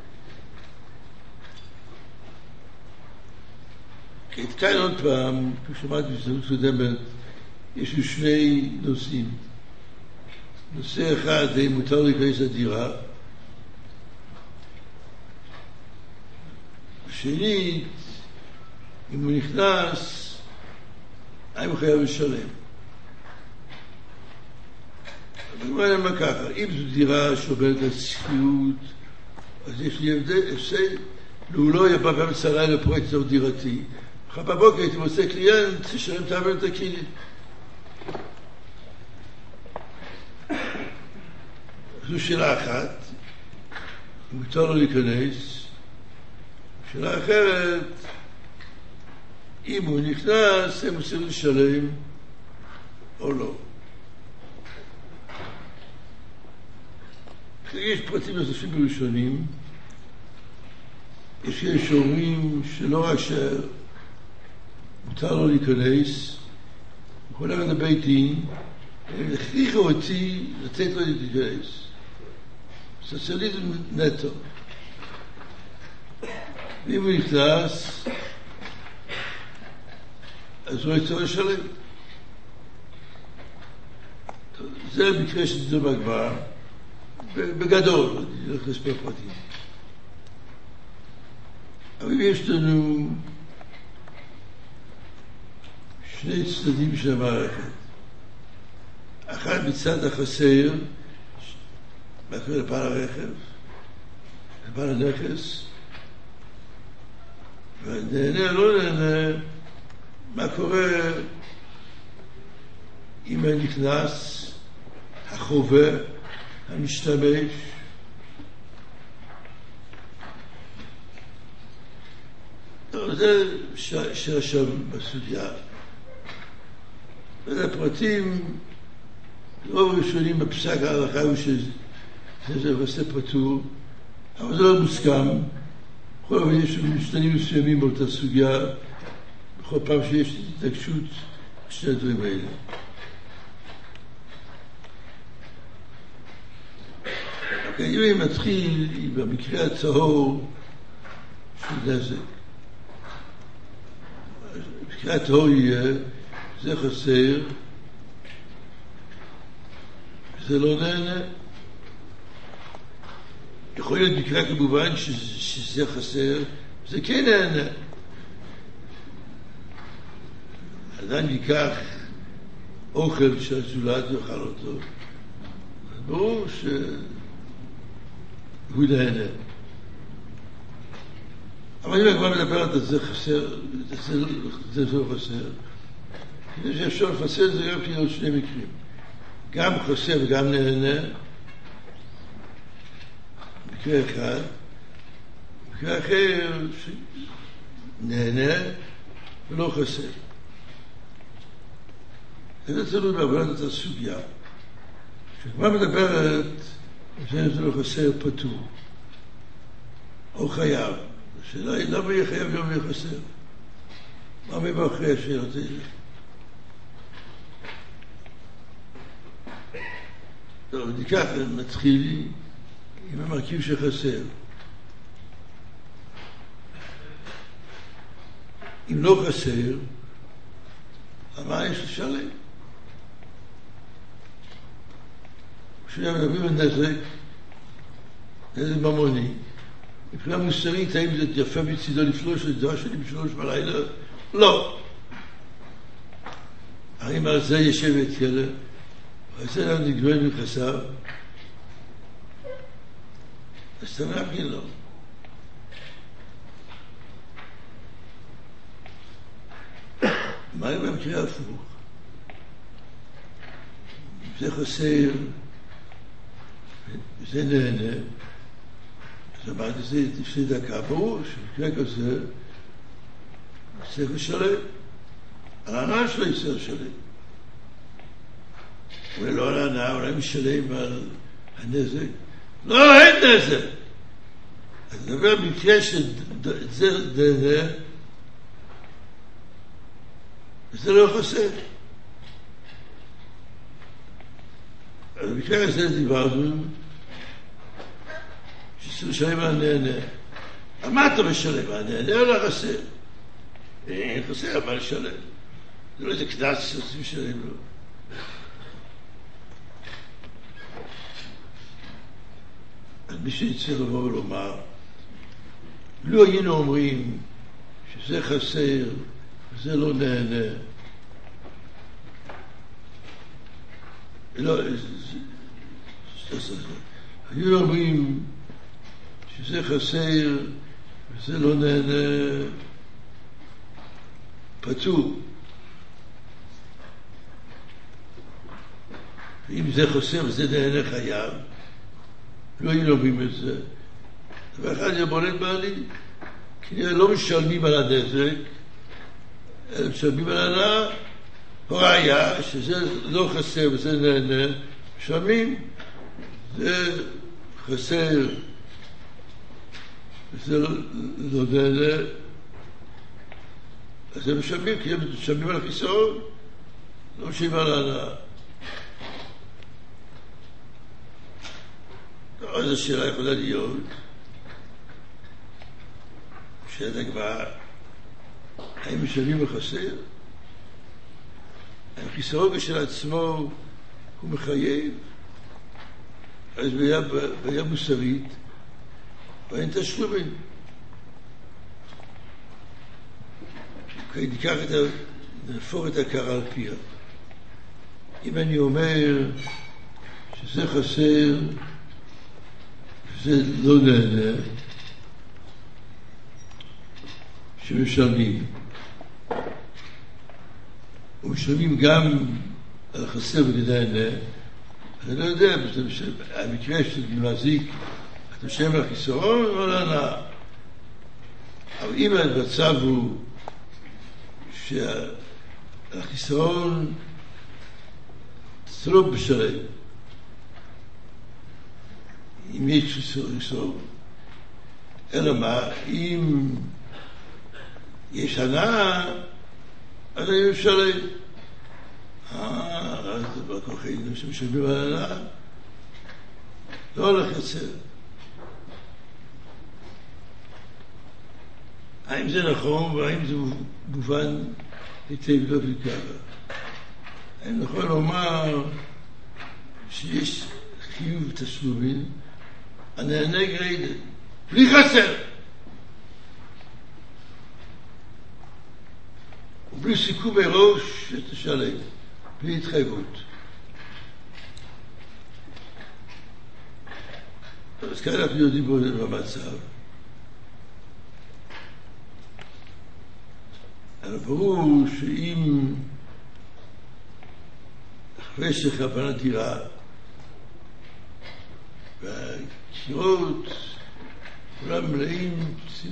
כי כאן עוד פעם, כשמעתי בסדרות קודמת, יש לי שני נושאים. נושא אחד, האם מותר להיכנס לדירה. השני, אם הוא נכנס, האם הוא חייב לשלם. אבל מה למה ככה? אם זו דירה שעוברת לצפיות, אז יש לי הפסד. לו לא יהיה פעם צרה לפרויקט זו דירתי. אחר בבוקר הייתי מוצא קליינט, תשלם את העבר את הכלי. זו שאלה אחת, מותר לו להיכנס. שאלה אחרת, אם הוא נכנס, הם עושים לשלם או לא. יש פרטים נוספים בראשונים, יש כאלה שאומרים שלא רק שמותר לו להיכנס, הוא הולך לבית דין, הם הכריחו אותי לתת לו להיכנס. סוציאליזם נטו. ואם הוא נכנס, אז הוא יצטרך לשלם. זה המקרה שזה בגמרא, בגדול, אני הולך לספר פרטים. אבל יש לנו שני צדדים של המערכת. אחד מצד החסר, מה קורה לבעל הרכב, לבעל הנכס, ונהנה לא נהנה, מה קורה אם הנכנס, החובה, המשתמש, זה שרשם בסוגיה. וזה הפרטים, רוב ראשונים בפסק ההלכה הוא שזה עושה פטור, אבל זה לא מוסכם. בכל פעם יש משתנים מסוימים באותה סוגיה, בכל פעם שיש התנגשות בשני הדברים האלה. אם אני מתחיל במקרה הצהור של נזק, במקרה הצהור יהיה, זה חסר, זה לא נהנה, יכול להיות מקרה כמובן שזה חסר, זה כן נהנה. אדם ייקח אוכל שהזולת יאכל אותו, ברור שהוא נהנה. אבל אם הגמרא מדברת על זה חסר, זה, זה לא חסר. כדי שאפשר לפסל זה גם כאילו שני מקרים. גם חסר וגם נהנה, מקרה אחד. מקרה אחר נהנה ולא חסר. זה תלוי בעבודת הסוגיה. כשכבר מדברת, זה לא חסר פטור, או חייב. השאלה היא למה יהיה חייב גם יהיה חסר? מה מבא אחרי השאלות האלה? טוב, ניקח, נתחיל עם המרכיב שחסר. אם לא חסר, מה יש לשלם? כשאנחנו מדברים על נזק, נזק ממוני, מבחינה מוסרית, האם זה יפה מצידו לפלוש את דבר שלי בשלוש בלילה? לא. האם על זה ישב את ילד? על זה אנחנו נגמר מחסר? אז תנאם כן לא. מה אם במקרה הפוך? זה חסר, זה נהנה, אז אמרתי זה לפני דקה, ברור שבמקרה כזה צריך לשלם. ההנאה שלו יצטרך לשלם. אולי לא על ההנאה, אולי משלם על הנזק. לא, אין נזק. אז נדבר במקרה שזה נהנה, וזה לא חסר. אז במקרה הזה דיברנו שצריך לשלם על הנהנה. על מה אתה משלם? על הנהנה או לא חסר? אין חסר, מה לשלם? זה לא איזה קנס שצריך לשלם לו. אז מי שצריך לבוא ולומר, לא היינו אומרים שזה חסר וזה לא נהנה. לא, היו אומרים שזה חסר וזה לא נהנה, פטור. ואם זה חסר וזה נהנה חייב, לא היינו אומרים את זה. דבר אחד זה בולט בעלי, כי לא משלמים על הנזק, אלא משלמים על הנאה. הראיה שזה לא חסר וזה נהנה, משלמים, זה חסר וזה לא, לא נהנה, אז הם משלמים, כי הם משלמים על החיסרון, לא משלמים על ההנאה. אז השאלה יכולה להיות, שאלה כבר, האם משלמים בחסר? החיסרון של עצמו הוא מחייב, אז בעיה מוסרית, ואין תשלומים. ניקח את ה... נפור את הקרה על פיה. אם אני אומר שזה חסר, שזה לא נהנה, שמשלמים. ומשלמים גם על החסר ונהנה, אני לא יודע, המקרה של מזיק, אתה משלם על החיסרון או על ההנאה. אבל אם המצב הוא שהחיסרון לא משלם, אם יש חיסרון, אלא מה, אם יש הנאה, אז אני משלם. אה, אז זה בכוחנו שמשלמים על הנאה. לא הולך יצר. האם זה נכון והאם זה מובן היטב לא וככה? האם נכון לומר שיש חיוב תשלומים, הנהנה גרידה, בלי חסר. ובלי סיכום מראש שתשלם, בלי התחייבות. אז כאן אנחנו יודעים במצב. אבל ברור שאם אחרי שכוונה דירה והקירות כולם מלאים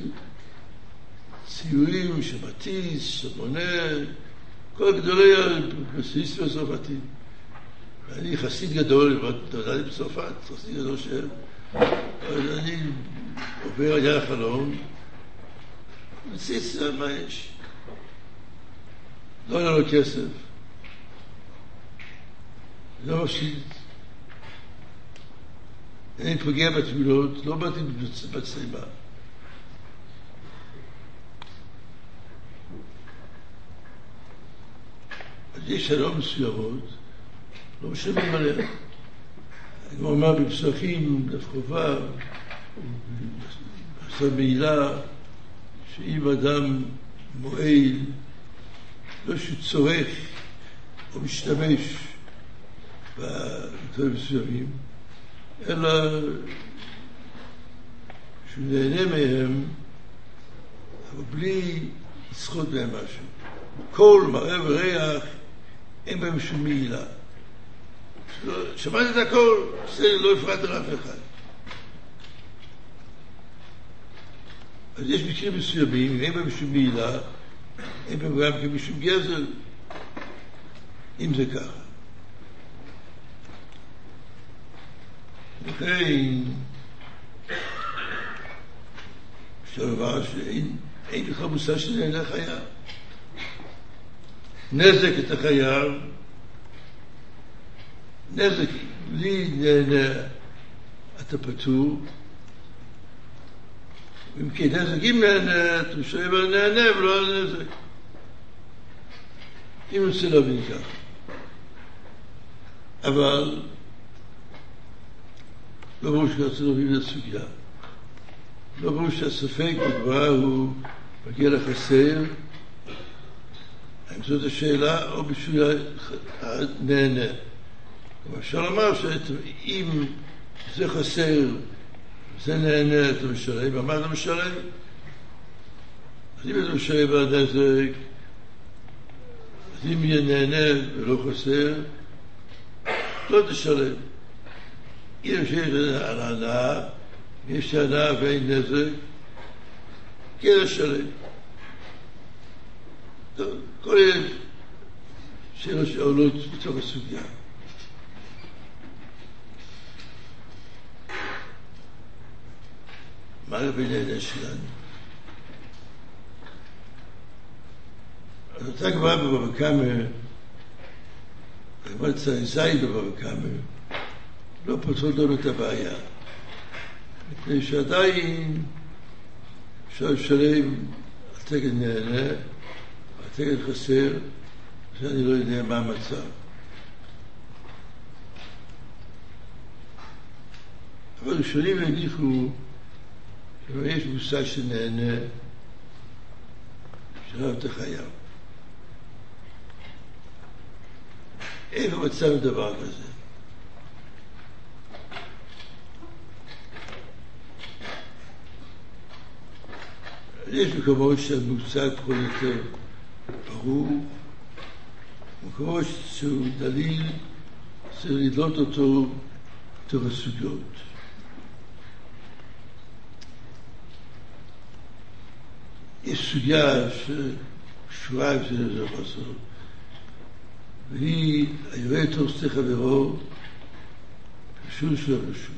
ציורים של מטיס, של מונה, כל גדולי הבסיס בצרפתים. ואני חסיד גדול, נולדתי בצרפת, חסיד גדול שם. אז אני עובר על יד החלום, מציץ מה יש. לא היה לו כסף, לא מפסיד. אני פוגע בתבילות, לא באתי בצליבה. אז יש שלום מסוימות, לא משלמים עליה. אני אומר בפסחים, דף חובה, עשה מעילה, שאם אדם מועיל, לא שצורך או משתמש בדברים מסוימים, אלא שהוא נהנה מהם, אבל בלי לזכות בהם משהו. כל מראה וריח, אין בהם שום מעילה. שמעת את הכל, בסדר, לא הפרעת על אף אחד. אז יש מקרים מסוימים, אין בהם שום מעילה, אין בהם גם כמשום גזל, אם זה ככה. לכן, אפשר לומר שאין בכלל מושג שנהנה חייו. נזק את החייו, נזק, בלי נהנה, אתה פטור. אם כי נזק, אם נהנה, אתה משלם על נהנה ולא על נזק. אם רוצה להבין כך. אבל, לא ברור שרצה להבין את הסוגיה. לא ברור שהספק בגבוהה הוא מגיע לחסר, האם זאת השאלה או בשביל הנהנה. אפשר לומר שאם זה חסר, זה נהנה, אתה משלם, ומה אתה משלם? אז אם אתה משלם על נזק, אז אם יהיה נהנה ולא חסר, לא תשלם. אם יש על ההנאה, יש הנאה ואין נזק, כן לשלם. טוב, כל אלה שאלות שעולות בתוך הסוגיה. מה לגבי נהנה שלנו? אז אותה גבוהה בבבא קמא, הגבוהה צאנזאי בבבא קמא, לא פותרות לנו את הבעיה. מפני שעדיין אפשר לשלם על תקן נהנה, על תקן חסר, שאני לא יודע מה המצב. אבל ראשונים הניחו שיש מושג שנהנה, שלא אתה חייב. איפה מצאנו דבר כזה? יש מקומות שהמושג פחות יותר ברור, מקומות שהוא דליל, צריך לדלות אותו בתוך הסוגיות. יש סוגיה שקשורה עם זה לזה בסוף, והיא היראה את עושי חברו, פשוט של הרשות.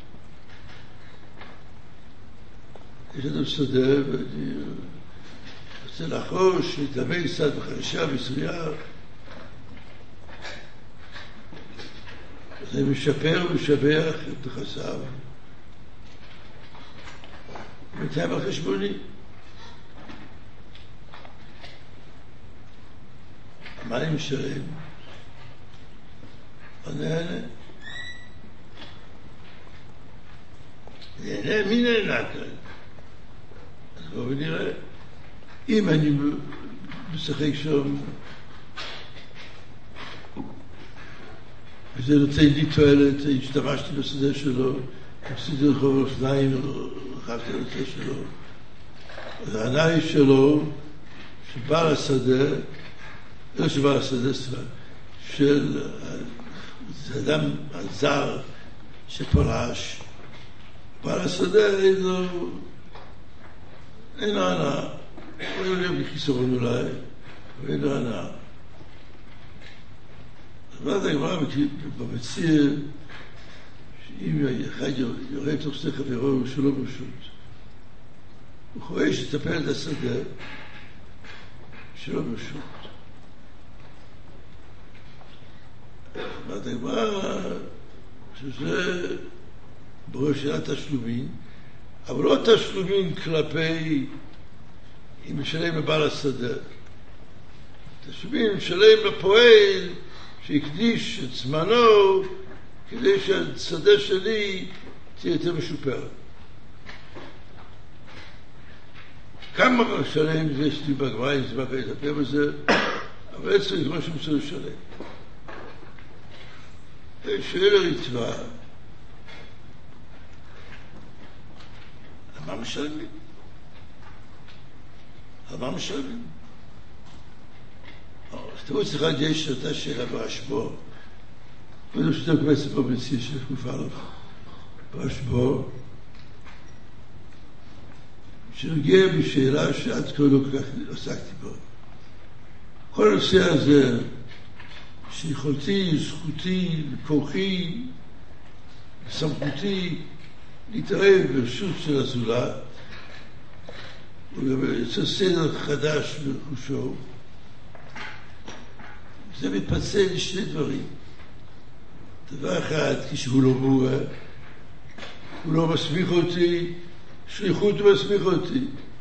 יש אדם סדר, ואני רוצה לחוש, להתאמן קצת בחרישה בסויה, זה משפר ומשבח את נכסיו. מתאם על חשבוני. מה אני משלם? הנהנה. נהנה, מי נהנה כאן? אז בואו ונראה. אם אני משחק שם, וזה נותן לי תועלת, השתמשתי בשדה שלו, עשיתי רחוב אופניים, רכבתי על השדה שלו. אז העיניים שלו, שבעל השדה, לא שבעל השדה, סליחה, של אדם הזר שפולש, בעל השדה אין לו, אין לו הנאה. הוא לא יודע בכיסורון אולי, ואין לו הנאה. אז מה זה הגמרא במציר, שאם אחד יורד תוך שדה חברו הוא שלא ברשות, הוא חושב שתטפל את השדה שלא ברשות. מה זה הגמרא, שזה בראש של התשלומים, אבל לא תשלומים כלפי אם משלם לבעל השדה. תשלומים משלם לפועל שהקדיש את זמנו כדי שהשדה שלי תהיה יותר משופרת. כמה משלם זה שלי בגמרא, אם זה מה כאלה לטפל בזה, אבל אצלי זה מה שמצא לשלם. שואל הרצפה, על מה משלמים? על מה משלמים? אז תראו אצלך יש אותה שאלה ברשב"א, קודם שאתה מקבל ספר בנשיא של תקופה לך, ברשב"א, שנוגע בשאלה שעד כה לא כל כך עסקתי בו. כל הנושא הזה, שיכולתי, זכותי, כוחי, סמכותי, להתערב ברשות של הזולת, ויוצא סדר חדש ברכושו, זה מתפצל לשני דברים. דבר אחד, כשהוא לא בורא, הוא לא מסמיך אותי, שליחות הוא מסמיך אותי.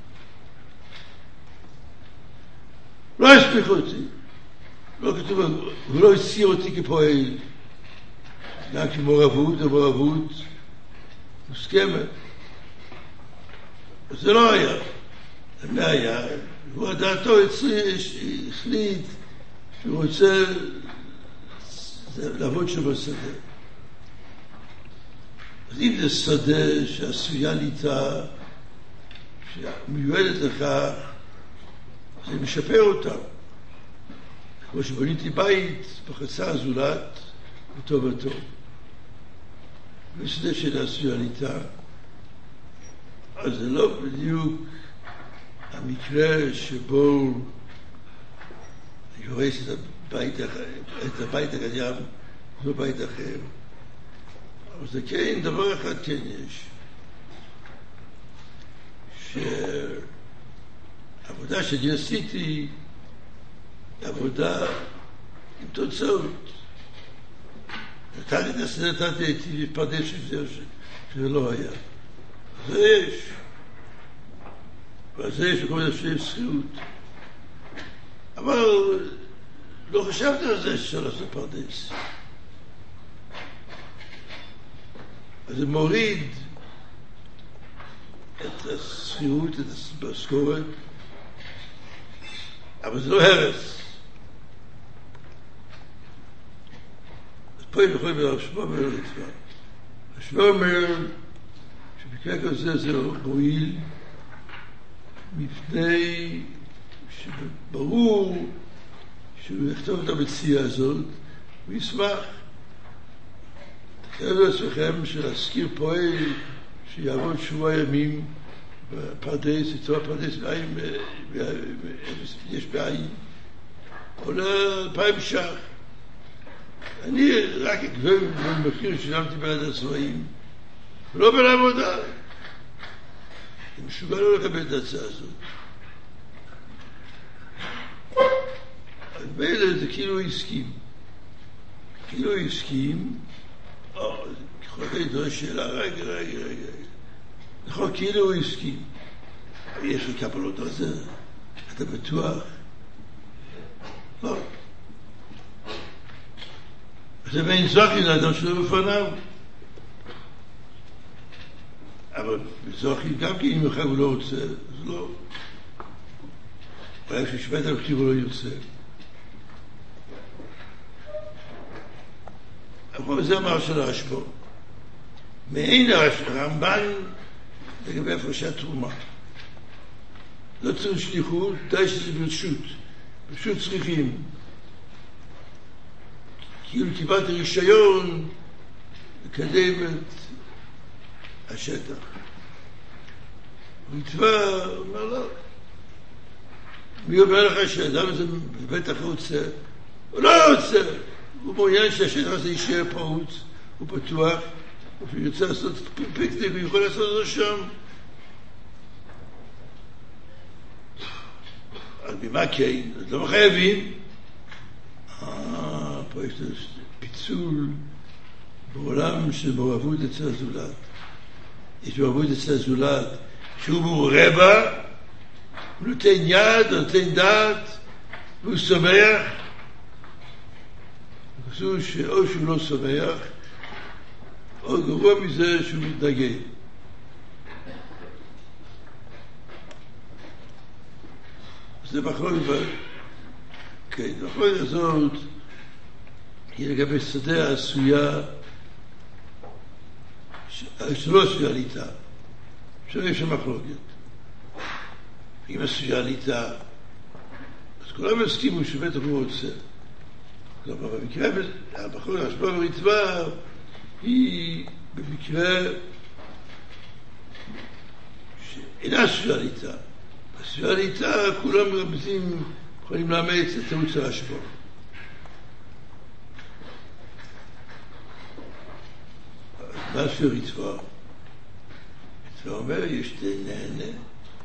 לא הסמיך אותי. לא כתוב, הוא לא הסיר אותי כפועל. גם כמעורבות, המעורבות מוסכמת. זה לא היה. זה היה. הוא הדעתו החליט שהוא רוצה לעבוד שם בשדה. אז אם זה שדה שעשויה ליטה, שמיועדת לכך, זה משפר אותה. כמו שבניתי בית בחצר הזולת, וטוב וטוב. בשדה של עשויה ליטה, אז זה לא בדיוק המקרה שבו יורס את הבית, את הבית הקיים, לא בית אחר. אבל זה כן, דבר אחד כן יש. שהעבודה שאני עשיתי, עבודה עם תוצאות. נתתי את הסדר, נתתי הייתי לפרדש את שזה לא היה. זה יש. ועל זה יש לכל השם שכירות. אבל לא חשבתי על זה שאפשר לעשות פרדס. אז זה מוריד את השכירות, את המשכורת, אבל זה לא הרס. אז פה הם יכולים לומר, הרשב"א אומר לצבא. הרשב"א אומר שבקרה כזה זה מועיל מפני שברור שהוא יכתוב את המציאה הזאת, הוא ישמח. תקראו לעצמכם שלהזכיר פועל שיעבוד שבוע ימים בפרדס, יצור הפרדס בעין, יש בעין, עולה אלפיים שח. אני רק אגבר במחיר שילמתי בעד הצבעים, ולא בלעבודה. אני משוגע לא לקבל את ההצעה הזאת. אז באלה זה כאילו הוא הסכים. כאילו הוא הסכים, ככל כך ידוע שאלה, רגע, רגע, רגע. נכון, כאילו הוא הסכים. יש לי קבלות על זה, אתה בטוח? לא. זה בין זכי לאדם שלו בפניו. אבל בזוכי גם כי אם אחד הוא לא רוצה, אז לא. אולי כששבט על כתיב הוא לא יוצא. אבל זה אמר של הרשב"א. מעין הרמב"ן לגבי הפרשת תרומה. לא צריך שליחות, די שזה ברשות. פשוט צריכים. כאילו קיבלת רישיון לקדם את השטח. ריטב"א אומר לא. מי אומר לך שאדם הזה בטח רוצה? הוא לא רוצה. הוא מעוניין שהשטח הזה יישאר פרוץ, הוא פתוח, הוא יוצא לעשות פיקניק, הוא יכול לעשות אותו שם. אז ממה כן? אז לא חייבים. אה, פה יש פיצול בעולם של מעורבות אצל הזולת. יש מעורבות אצל הזולת שהוא מעורה בה, הוא נותן יד, הוא נותן דעת, והוא שמח. כתוב שאו שהוא לא שמח, או גרוע מזה שהוא מתנגד. זה מחלוקת, כן, המחלוקת הזאת היא לגבי שדה העשויה שלא עשויה ליטה. עכשיו יש שם מחלוקת. אם עשויה ליטה, אז כולם הסכימו שבטח הוא רוצה. כלומר, במקרה, המחלוקת הרשב"א וריטב"א היא במקרה שאינה עשויה ליטה. עשויה ליטה, כולם רמזים יכולים לאמץ את תירוץ הרשב"א. מה שריטב"א? ריטב"א אומר, יש נהנה.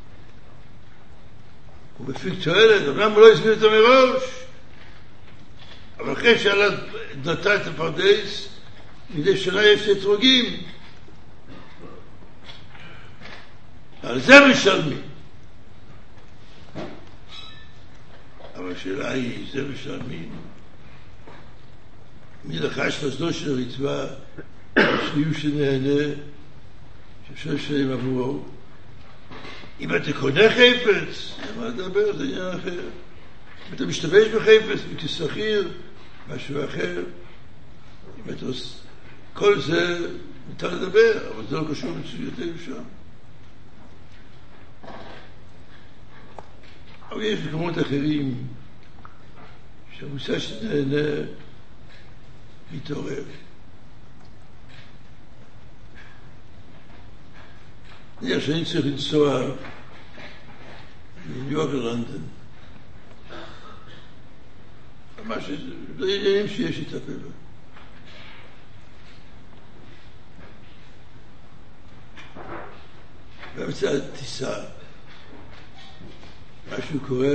הוא מפיק תועלת, אמנם הוא לא הסביר את זה מראש, אבל אחרי שעלה נטע את הפרדס, מדי שנה יש אתרוגים. על זה משלמים. אבל השאלה היא, זה משלמים? מי לחש חסדו של ריטב"א, שיהיו שנהנה, שאפשר לשלם עבורו. אם אתה קונה חפץ, מה לדבר? זה עניין אחר. אם אתה משתמש בחפץ, מתסחיר, משהו אחר, אם אתה עושה, כל זה ניתן לדבר, אבל זה לא קשור מצויותינו שם. אבל יש מקומות אחרים שהמושג שנהנה מתעורר. נראה שאני צריך לנסוע מניו יורק ללונדון. ממש, זה עניינים שיש לטפל בהם. באמצע הטיסה, משהו קורה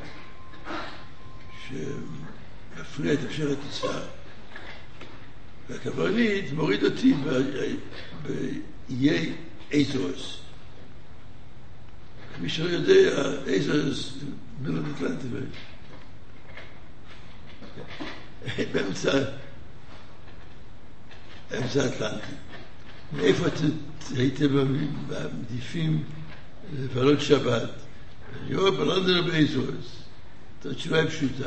שמפריע את המשך הטיסה, והקברניט מוריד אותי באיי אייזורס. מי שלא יודע, אייזורס מילון אטלנטי. באמצע, באמצע אטלנטי. מאיפה הייתם במדיפים לבלות שבת? אני רואה בלונדון או באייזורס. התשובה היא פשוטה.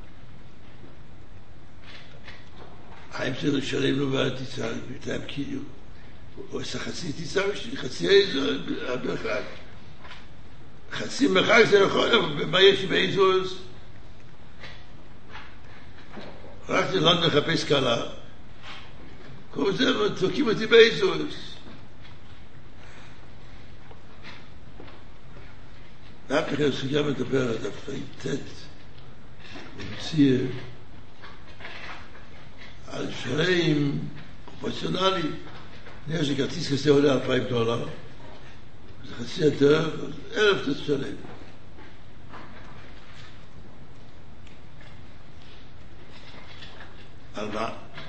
האם צריך לשלם לו בטיסה, בינתיים כאילו, הוא עושה חצי טיסה בשביל חצי אייזורס, במרחק. חצי מרחק זה נכון, אבל מה יש באייזורס? הלכתי ללונדון לחפש קלה, כל זה, תוקים אותי באייזורס. ואף כך הסוגיה מדבר על דווקא איתת, הוא מציע על שלם פרופורציונלי. נראה שכרטיס כזה עולה אלפיים דולר, זה חצי הדרך, אלף תשלם. על מה?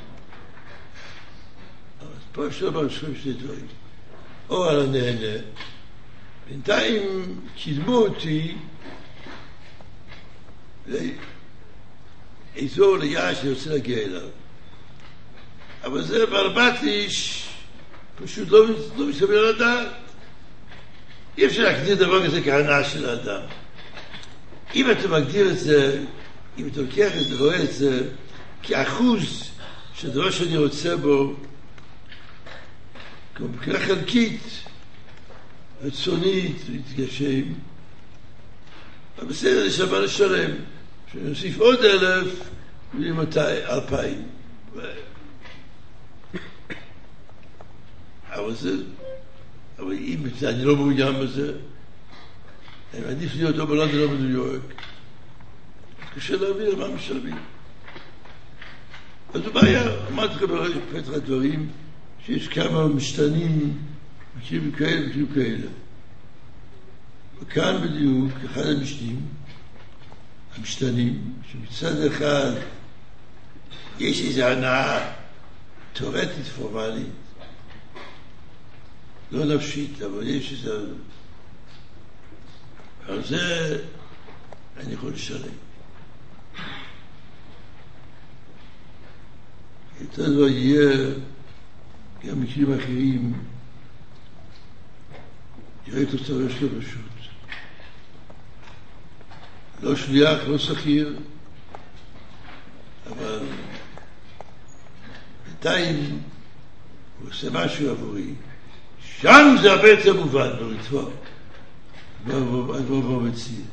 אז פה אפשר להשחיל שני דברים. או על הנהנה, בינתיים קידמו אותי לאזור ליעד שאני רוצה להגיע אליו. אבל זה ברבת איש פשוט לא, לא מסתכל על הדעת. אי אפשר להגדיר דבר כזה כהנאה של האדם. אם אתה מגדיר את זה, אם אתה לוקח את זה ורואה את זה כאחוז של דבר שאני רוצה בו, כמו בקרה חלקית, רצונית, להתגשם, אבל בסדר, יש הבא לשלם, שנוסיף עוד אלף, ולמתי אלפיים. אבל זה, אבל אם אני לא מעוניין בזה, אני מעדיף להיות או בלונדון או בניו יורק. קשה להבין מה משלמים. אז זו בעיה, אמרתי לך בפתח הדברים, שיש כמה משתנים, מקרים כאלה מקרים כאלה. וכאן בדיוק, אחד המשתנים, המשתנים, שמצד אחד יש איזו הנאה תיאורטית פורמלית, לא נפשית, אבל יש איזה... על זה אני יכול לשלם. יותר לא יהיה גם מקרים אחרים, יראה תוצר יש לו פשוט. לא שליח, לא שכיר, אבל בינתיים הוא עושה משהו עבורי. שם זה הרבה יותר מובן ברצועה. הדבר מציע.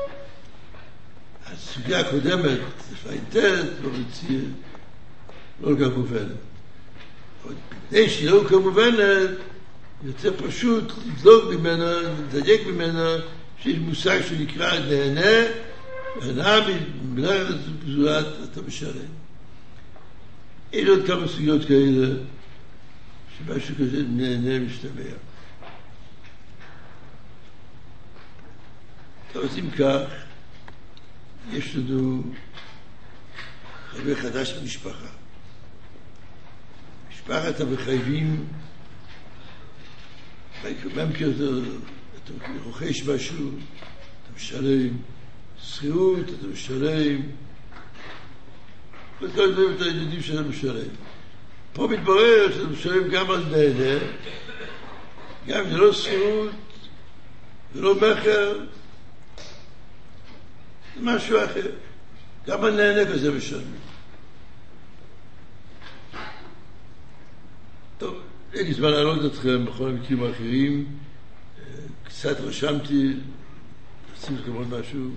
הסוגיה הקודמת, לפעינטרת, לא מציע, לא כך מובנת. אבל בגלל שהיא לא כך מובנת, יותר פשוט לדלוג ממנה, לדייק ממנה, שיש מושג שנקרא נהנה, והנאה במלאכת בזולת אתה משלם. יש עוד כמה סוגיות כאלה, שמשהו כזה נהנה משתמע. טוב, אז אם כך, יש לנו חבר חדש במשפחה. משפחת המחייבים, גם כי אתה רוכש משהו, אתה משלם, שכירות, אתה משלם, וכל דברים אתה יודעים שאתה משלם. פה מתברר שאתה משלם גם על נהנה, גם אם זה לא שכירות, ולא מחר, זה משהו אחר. גם על נהנה כזה משלמים. טוב, אין לי זמן להעלות אתכם בכל המקרים האחרים. קצת רשמתי, רציתי לכם עוד משהו.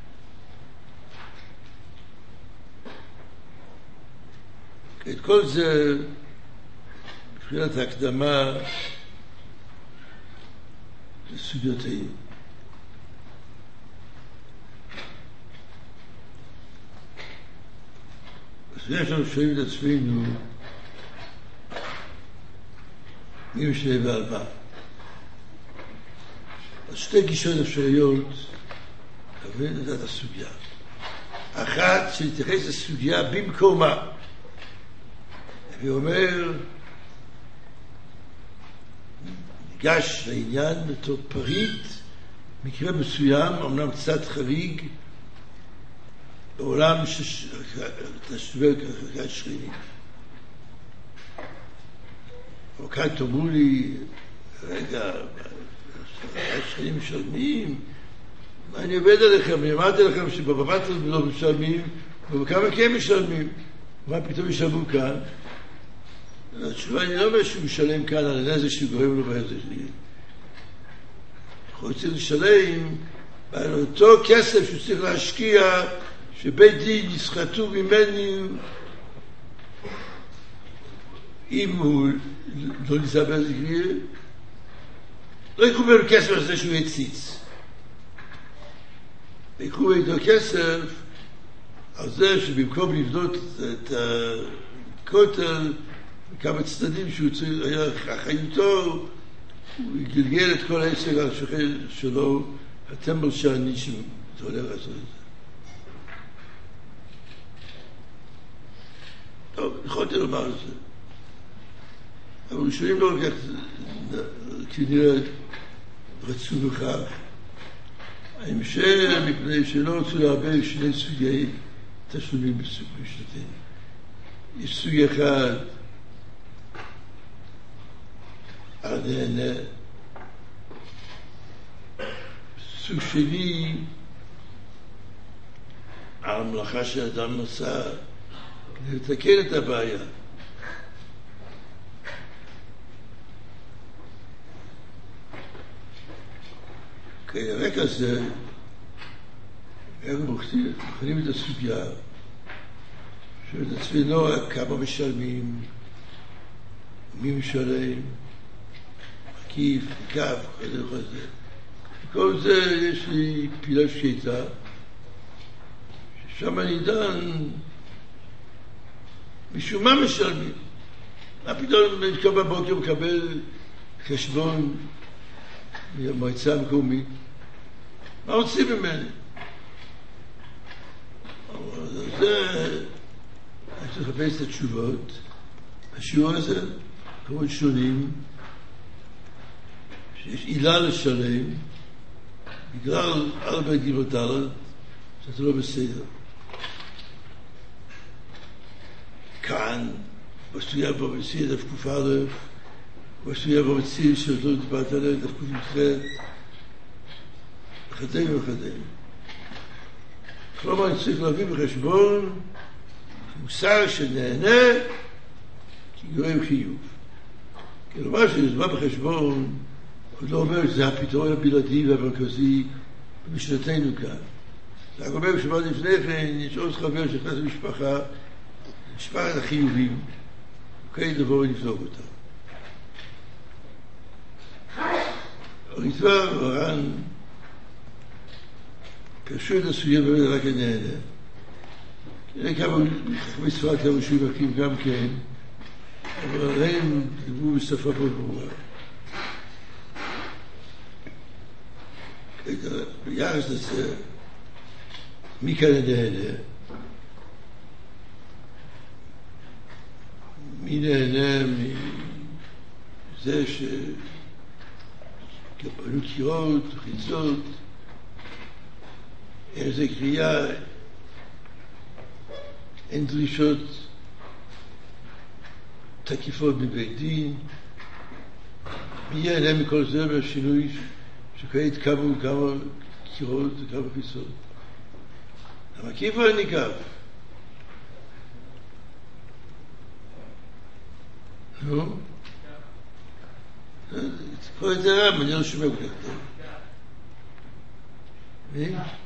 את כל זה, מבחינת ההקדמה לסוגיותיים. אז אנחנו שואלים את עצמנו, מי משנה ועל מה? אז שתי גישות אפשריות להבין את הסוגיה. אחת, שנתייחס לסוגיה במקומה. ואומר, ניגש לעניין בתור פריט, מקרה מסוים, אמנם קצת חריג, בעולם שתשווה כחקת שכנים. אבל כאן תאמרו לי, רגע, השכנים משלמים, אני עובד עליכם, אני אמרתי לכם שבבבת לא משלמים, ובכמה כן משלמים, מה פתאום ישלמו כאן? התשובה, אני לא אומר שהוא משלם כאן על הנזק שגורם לו בהזק. יכול צריך לשלם על אותו כסף שהוא צריך להשקיע, שבית דין יסחטו ממני, אם הוא לא ניסה בהזק גריר, לא יקחו ממנו כסף על זה שהוא יציץ. יקחו ממנו כסף על זה שבמקום לבנות את הכותל, כמה צדדים שהוא צריך, היה חיותו, הוא יגלגל את כל העסק על השכן שלו, הטמבל שאני שהוא הולך לעשות את זה. טוב, יכולתי לומר את זה. אבל ראשונים לא כך, כנראה רצו בכך. אני משאר מפני שלא רצו להרבה שני סוגי תשלומים בסוג משנתיים. יש סוג אחד, הנהנה. סוג שני, המלאכה שאדם עשה כדי לתקן את הבעיה. כי הרקע הזה, אנחנו בוחנים את הסוגיה, שאת עצמנו כמה משלמים, מי משלם, מקיף, מקף, כזה וכזה. כל זה יש לי פילה שקטה, ששם אני דן משום מה משלמים. מה פתאום אני קם בבוקר מקבל חשבון מהמועצה המקומית? מה רוצים ממני? זה, אני צריך לחפש את התשובות. השיעור הזה, כמות שונים, שיש עילה לשלם, בגלל ארבע גימל דלת, שזה לא בסדר. כאן, בסוגיה בו מציע דף קוף א', בסוגיה בו מציע שעוד לא דיברת עליה, דף קוף י"ח, וחדים וחדים. כלומר, אני צריך להביא בחשבון מוסר שנהנה כי גורם חיוב. כלומר, שנזמה בחשבון, עוד לא אומר שזה הפתרון הבלעדי והמרכזי במשנתנו כאן. זה רק אומר שבא לפני כן, יש עוד חבר שנכנס למשפחה, משפחת החיובים, וכאלה לבוא ולבדוק אותם. הריטב"א והר"ן פרשו את הסוגיה באמת רק הנהנה. כנראה כמה חכמי ספרד כמה שובקים גם כן, אבל הם דיברו בשפה פה ברורה. ביחס לזה, מי כאן הנהנה? מי נהנה מזה שקבלו קירות, חיצות, איזה קריאה, אין דרישות תקיפות מבית דין, מי ייהנה מכל זה והשינוי שכעת קמו כמה קירות וכמה חיצות. המקיף או הניקף? נו? כל את זה רב, אני לא שומע כל כך. מי?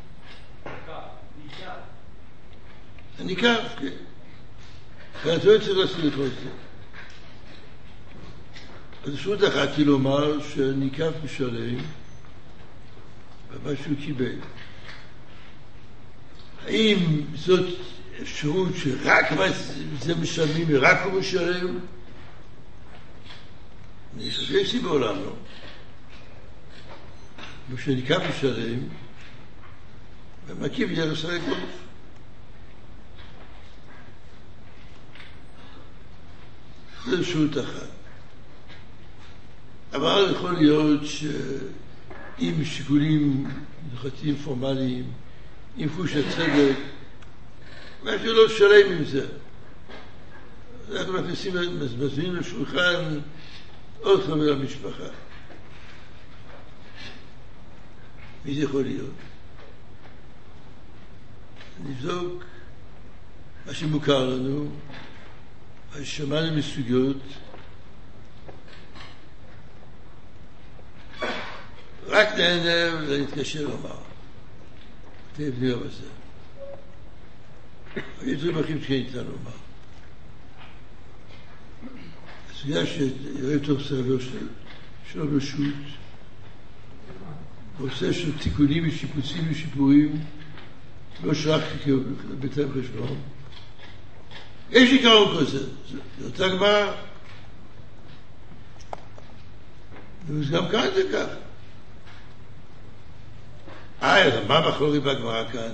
הניקף, כן. ואתה לא צריך לעשות את זה. אז שוב דחתי לומר שהניקף משלם במה שהוא קיבל. האם זאת אפשרות שרק מה זה משלמים ורק הוא משלם? אני חושב שי בעולם לא. ושניקף משלם ומקיף יהיה לסרק גוף. זה אפשרות אחת. אבל יכול להיות שאם שיקולים הלכתיים פורמליים, עם חוש הצדק, משהו לא שלם עם זה. אנחנו מכניסים, מזמינים לשולחן עוד חבר המשפחה. מי זה יכול להיות? נבדוק מה שמוכר לנו, מה ששמענו מסוגיות, רק נהנה ולהתקשר לומר. תבניה בזה. יש דברים אחרים שכן ניתן לומר. הסוגיה שיראה טוב סרבר שלו ברשות, ועושה של תיקונים ושיפוצים ושיפורים, לא שרק כבתם חשבון. יש עיקרון כזה, זה אותה גמרא. וגם כאן זה כך. אה, מה מחלוקת בגמרא כאן?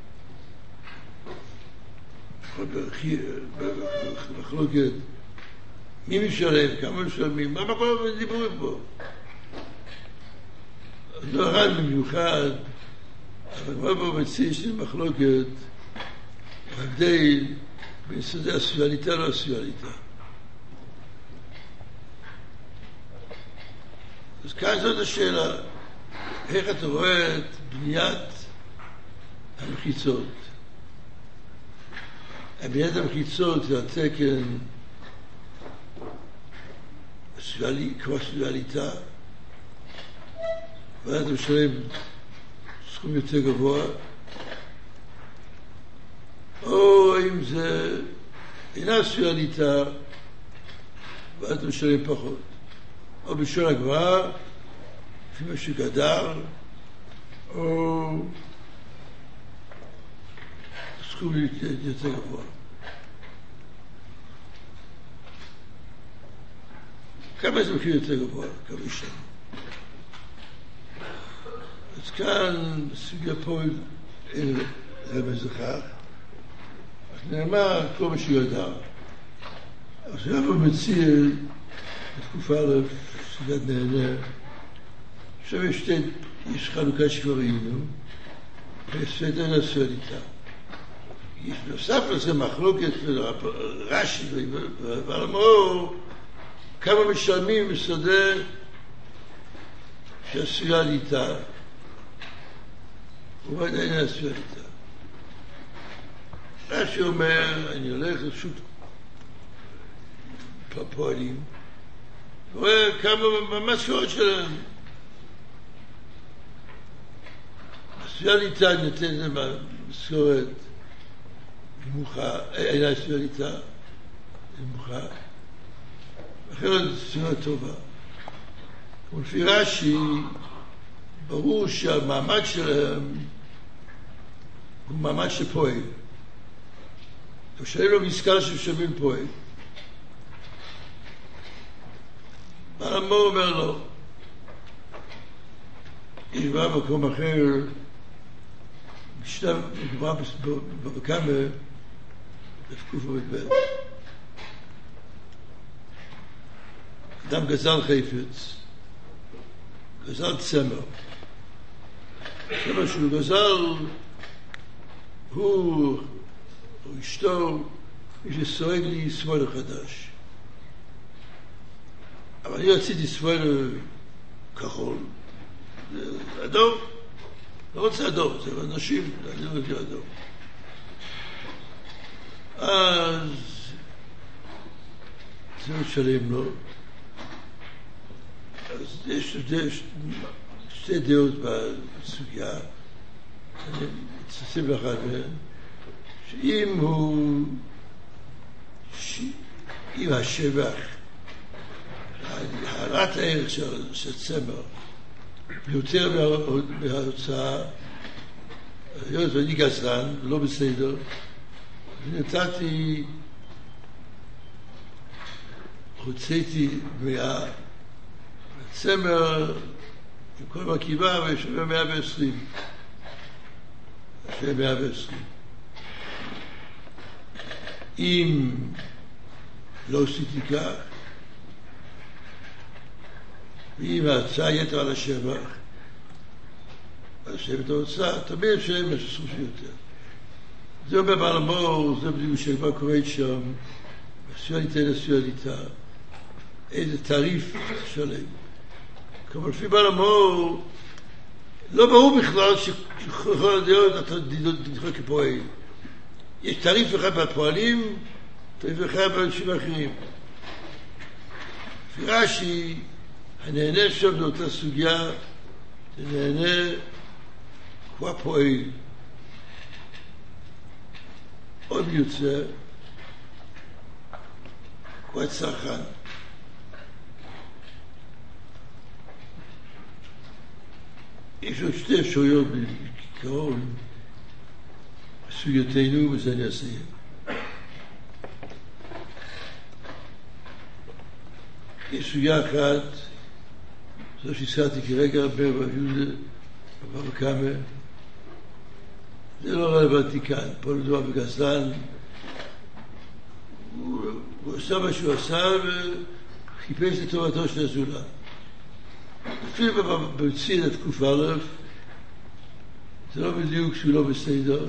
מחלוקת, מי משלם, כמה משלמים, מה מחלוקת דיבורים פה? לא רן במיוחד, אבל מה פה מציע של מחלוקת, ההבדל בין סודי הסויאליטה לא הסויאליטה. כאן זאת השאלה, איך אתה רואה את בניית המחיצות? בניית המחיצות זה התקן כמו סביבליתה, ואז אתה משלם סכום יותר גבוה, או אם זה אינה סביבליתה, ואז אתה משלם פחות. או בשביל הגבוהה, לפי מה שגדל, או סכום יותר גבוה. כמה זה מחיר יותר גבוה? כמה שנים. אז כאן, בסוגיה פה, אין רמז לכך. אז נאמר כל מה שיודע. אז הוא מציע בתקופה א' סוגת נהנה. עכשיו יש שתי, יש חלוקה שכבר ראינו, וספד אין הספדיתה. יש נוסף לזה מחלוקת רש"י והמאור, כמה משלמים בסדר שהספדיתה, ובעד אין הספדיתה. רש"י אומר, אני הולך לשוק פועלים, רואה כמה במשכורת שלהם. הספדיתה נותנת במשכורת נמוכה, אינה ספדיתה נמוכה, אחרת זו ספירה טובה. ולפי רש"י, ברור שהמעמד שלהם הוא מעמד שפועל. משלם לו משקל שמשלמים פועל. בעל המאור אומר לו, יש בא במקום אחר, בשלב נגמר בבקמה, לפקוף ובית. אדם גזל חפץ, גזל צמר. צמר שהוא גזל, הוא או אשתו, מי שסורג לי סמואל חדש. אבל אני רציתי סמואל כחול, אדום, לא רוצה אדום, זה אנשים, אני לא רוצה אדום. אז זה משלם לו. אז יש שתי דעות בסוגיה, אני מתססים לאחד מהן, שאם הוא, אם השבח, העלאת הערך של צמר, יותר מההוצאה, היות ואני גזלן, לא בסדר, נתתי, הוצאתי מהצמר, עם כל מרכיבה, ושווה מאה ועשרים. שווה מאה ועשרים. אם לא עשיתי כך, ואם ההצעה יתר על השבח, השבט ההוצאה, תמיד אפשרים משהו שיותר. זה אומר בעל המאור, זה בדיוק שכבר קוראת שם, הספדיתה לספדיתה, איזה תעריף שלם. כלומר, לפי בעל המאור, לא ברור בכלל שכל הדעות אתה תדחה כפועל. יש תעריף אחד בפועלים, תעריף אחד באנשים אחרים. לפי רש"י, הנהנה שם באותה סוגיה, זה נהנה כמו הפועל. עוד יוצא, כמו הצרכן. יש עוד שתי אפשרויות בעיקרון, בסוגיותינו, וזה אני אסיים. יש סוגיה אחת, זו שהזכרתי כרגע, ביהודה, בבא קמא, זה לא רלוונטי כאן, פה מדובר בגזלן, הוא, הוא עשה מה שהוא עשה וחיפש את טובתו של הזולת. אפילו במציא לתקוף א', זה לא בדיוק שהוא לא בסדר.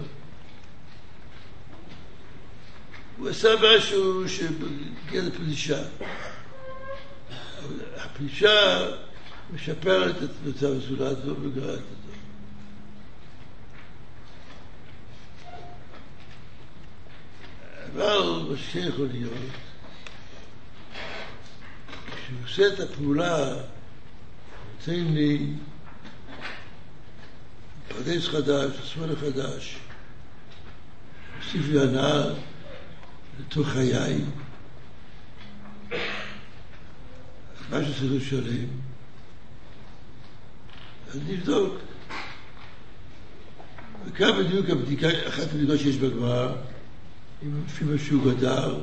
הוא עשה משהו שבגיע לפלישה. הפלישה משפרת את מצב הזולת ומגרעת אותו. אבל מה שיכול להיות, כשהוא עושה את הפעולה, נותן לי פרדס חדש, שמאל חדש, הוסיף לי הנאה לתוך חיי, מה שצריך לשלם, אז נבדוק. וכאן בדיוק הבדיקה, אחת הבדיקות שיש בגמרא, לפי מה שהוא גדר,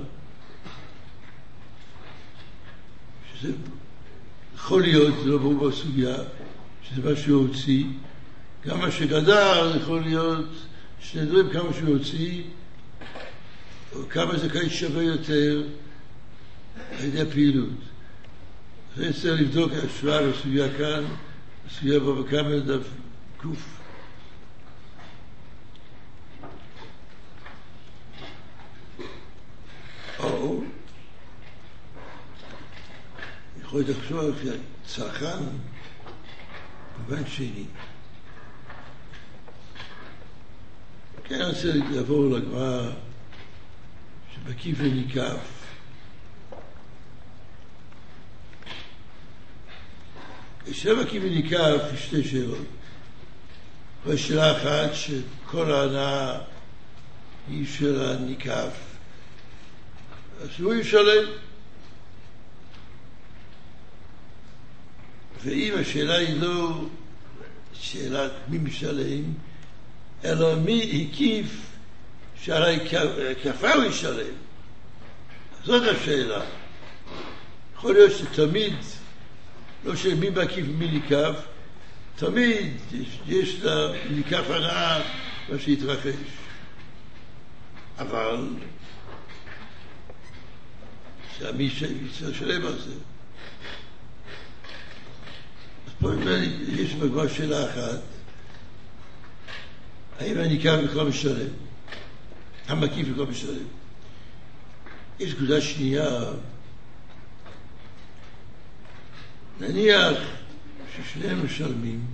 שזה יכול להיות, זה לא ברור בסוגיה, שזה מה שהוא הוציא, גם מה שגדר יכול להיות שני דברים, כמה שהוא הוציא, או כמה זה כאן שווה יותר על ידי הפעילות. זה צריך לבדוק השוואה בסוגיה כאן, בסוגיה בו וכמה דף גוף. או יכול להיות לחשוב על צרכן במובן שני. כן, אני רוצה לעבור לגמרא שבקיף וניקף. ישב הקיף וניקף שתי שאלות. שאלה אחת שכל ההנאה היא של הניקף. אז הוא ישלם. ואם השאלה היא לא שאלת מי משלם, אלא מי הקיף שעלי כפה הוא ישלם. זאת השאלה. יכול להיות שתמיד, לא שמי מקיף ומי ניקף, תמיד יש, יש לה ניקף הנאה מה שהתרחש. אבל שמי ששלם על זה. אז פה יש בגמרא שאלה אחת, האם הניקף בכלל משלם? המקיף בכלל משלם? יש נקודה שנייה, נניח ששניהם משלמים,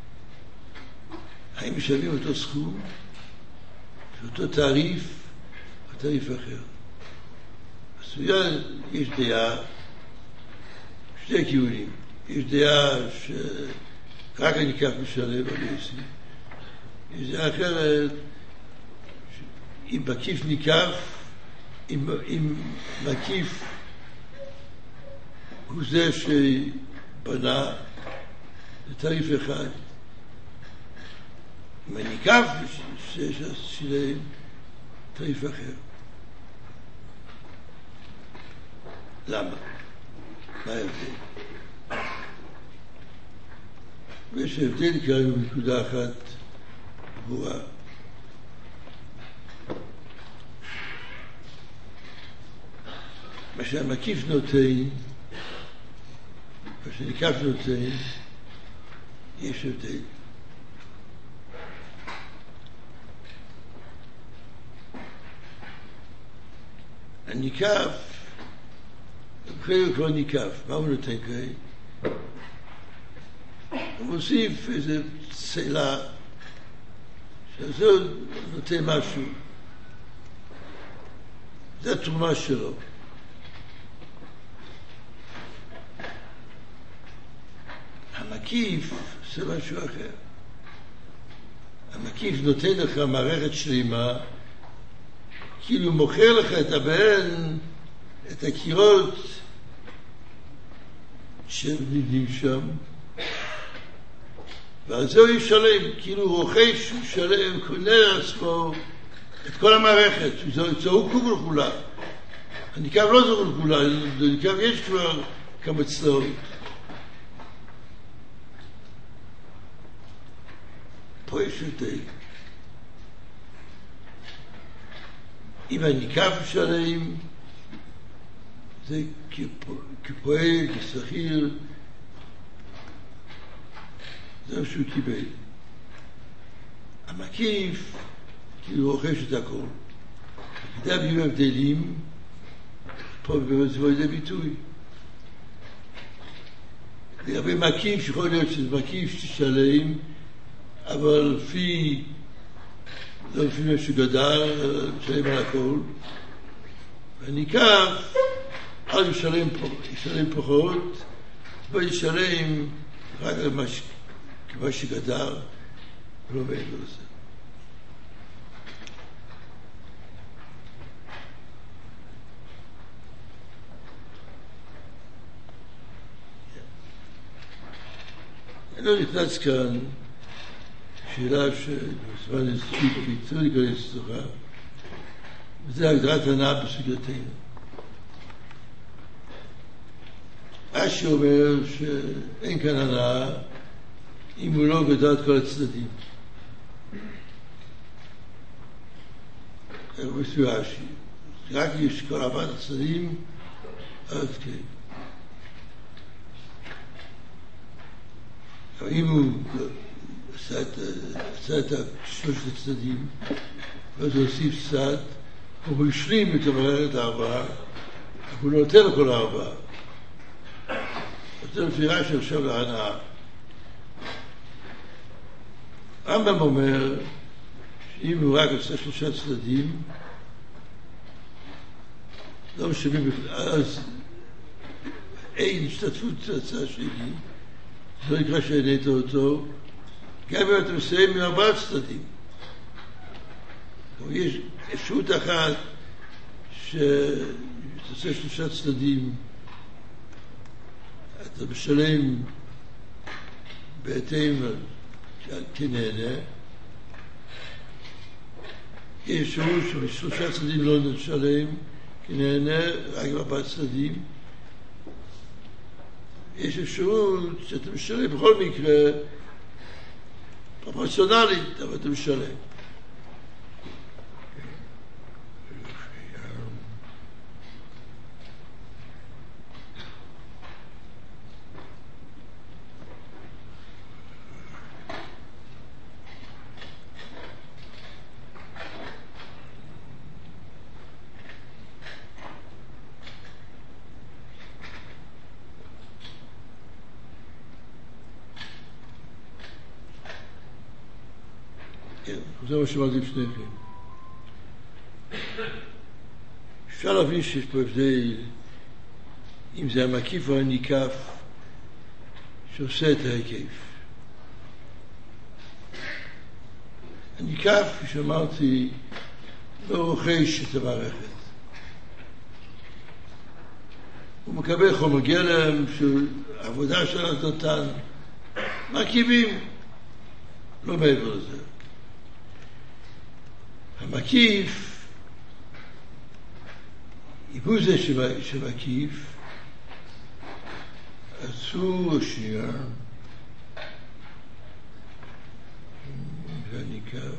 האם משלמים אותו סכום, אותו תעריף, או תעריף אחר? בסוגיה יש דעה, שתי כיוונים, יש דעה שרק הניקף משלם, יש דעה אחרת, אם מקיף ניקף, אם, אם מקיף הוא זה שבנה לתעריף אחד, אם הניקף ששילם תעריף אחר. למה? מה ההבדל? ויש הבדל כרגע בנקודה אחת ברורה. מה שהמקיף נותן, מה שניקף נותן, יש הבדל. הניקף, אחרי הוא כבר ניקף, מה הוא נותן כאן? הוא מוסיף איזו צאלה, שזה נותן משהו. זה התרומה שלו. המקיף זה משהו אחר. המקיף נותן לך מערכת שלמה, כאילו מוכר לך את הבן, את הקירות שנבנים שם, ועל זה הוא ישלם, כאילו הוא רוכש, הוא שלם, קונה לעצמו את כל המערכת, זהו קובל כולה. הניקף לא זהו כולה, הניקף יש כבר כמה צלעות. פה יש יותר. אם הניקף שלם, זה כפועל, כשכיר, זה מה שהוא קיבל. המקיף, כאילו רוכש את הכל. כדי להביא הבדלים, פה באמת זה בא לידי ביטוי. לגבי מקיף, שיכול להיות שזה מקיף שלם, אבל לפי, לא לפי מה שגדל, משלם על הכל. וניקף, אז ישלם, ישלם פחות, וישלם רק על מה שגדל, ולא מעבר לזה. אני לא נכנס כאן שאלה שבזמן הספיק פיצוי להיכנס לתוכה, וזה הגדרת הנאה בסוגייתנו. אשי אומר שאין כאן הנאה אם הוא לא גדל את כל הצדדים. הוא מסביר אשי. רק יש כל ארבעת הצדדים, אז כן. אם הוא עשה את שלושת הצדדים, ואז הוא הוסיף צד, הוא השלים את המערכת הארבעה, הוא לא נותן לכל הארבעה. זה לפי רש"י עכשיו להנאה. רמב"ם אומר שאם הוא רק עושה שלושה צדדים, לא משלמים בכלל, אז אין השתתפות הצעה שלי, זה לא נקרא שהנית אותו, גם אם אתה מסיים עם ארבעה צדדים. יש אפשרות אחת שתעשה שלושה צדדים, אתה משלם בהתאם כנהנה. יש אפשרות שבשלושה צדדים לא נשלם כנהנה, רק בארבעה צדדים. יש אפשרות שאתה משלם בכל מקרה פרופורציונלית, אבל אתה משלם. זה מה שאמרתי לפניכם. אפשר להבין שיש פה הבדל אם זה המקיף או הניקף שעושה את ההיקף. הניקף, כפי שאמרתי, לא רוכש את המערכת. הוא מקבל חומר גלם שהעבודה שלו נתן מרכיבים, לא מעבר לזה. המקיף, אם הוא זה שמקיף, אז הוא השנייה, והניקף,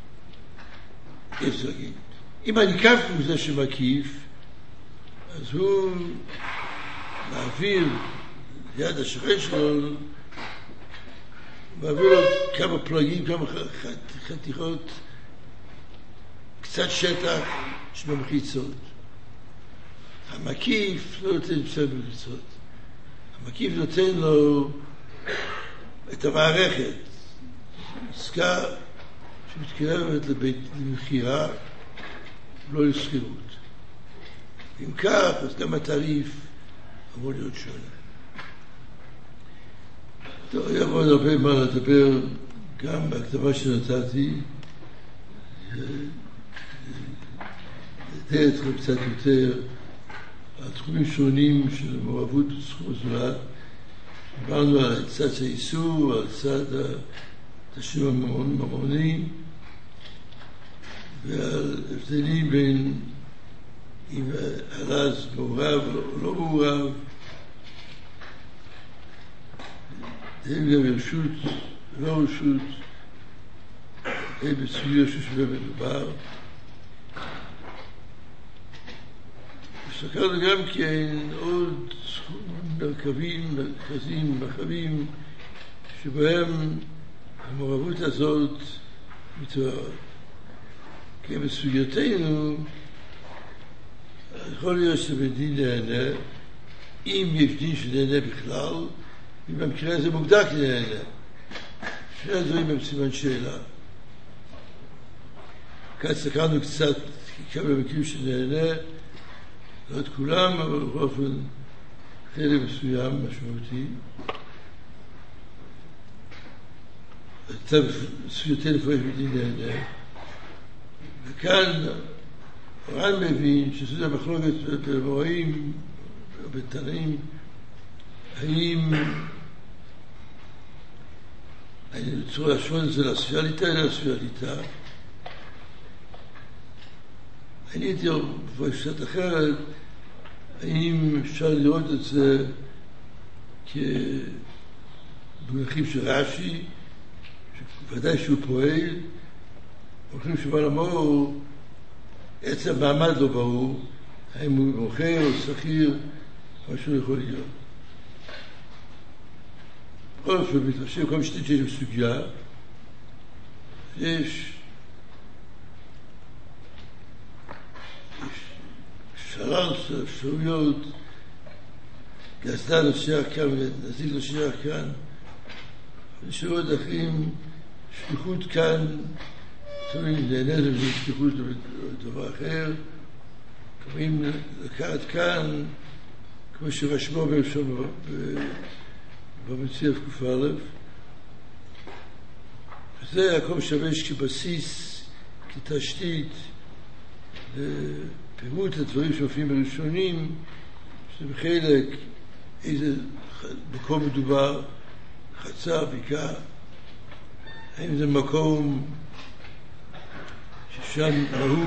יש להגיד. אם הניקף הוא זה שמקיף, אז הוא מעביר ליד השכן שלו, מעביר לו כמה פלגים, כמה חתיכות, קצת שטח שבמחיצות. המקיף לא נותן קצת במחיצות. המקיף נותן לו את המערכת. עסקה שמתקרבת לבית למחירה, לא לשכירות. אם כך, אז גם התעריף אמור להיות שונה. טוב, היה עוד הרבה מה לדבר, גם בהכתבה שנתתי, לתת קצת יותר על תחומים שונים של מעורבות בסכום הזולת. דיברנו על צד האיסור, על צד התשלום הממוני, ועל הבדלים בין אם הרז מעורב או לא מעורב, הם גם רשות, לא רשות, הם בסוגיה ששווה מדובר. הסתכלנו גם כן עוד מרכבים, מרכזים, מרחבים, שבהם המעורבות הזאת מתוארת. כי בסוגייתנו, יכול להיות שבדין נהנה, אם יש דין שנהנה בכלל, במקרה הזה מוגדר כנהנה. שני הדברים הם סימן שאלה. כאן סקרנו קצת כמה מקרים שנהנה, לא את כולם, אבל באופן חלק מסוים משמעותי. ספיותי לפעמים בדין נהנה. וכאן רן מבין שזו המחלוקת במוראים, בתנאים, האם אני רוצה להשוות את זה לספיאליטה אלא לספיאליטה. אני הייתי בפרשת אחרת, האם אפשר לראות את זה כבמונחים של רש"י, ודאי שהוא פועל, הולכים שבא למור, עצם מעמד לא ברור, האם הוא מוכר או שכיר, משהו יכול להיות. בכל אופן, מתרשם כל משתית שיש בסוגיה, יש, יש שלוש אפשרויות, גזדה נשאר כאן ונזיק נשאר כאן, נשארו עוד אחרים, שליחות כאן, תמיד נהנה לזה שליחות לדבר אחר, קוראים לקחת כאן, כמו שרשמו בראשון במציע תקופה א', וזה הכל משמש כבסיס, כתשתית, לפירוט הדברים שמופיעים בראשונים, שזה בחלק איזה מקום מדובר, חצר, בקעה, האם זה מקום ששם נהוג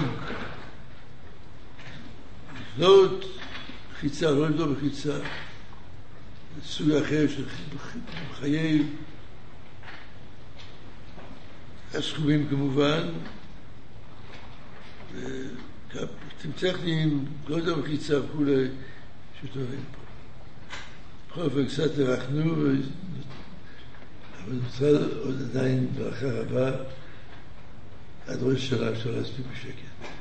לבנות בחיצה, לא לבנות בחיצה, סוג אחר של חיי הסכומים כמובן, ופרטים טכניים, לא יודע בחיצה וכולי, שטובים פה. בכל אופן קצת הרחנו, אבל נוצרה עוד עדיין ברכה רבה, עד ראש שלה אפשר להספיק בשקט.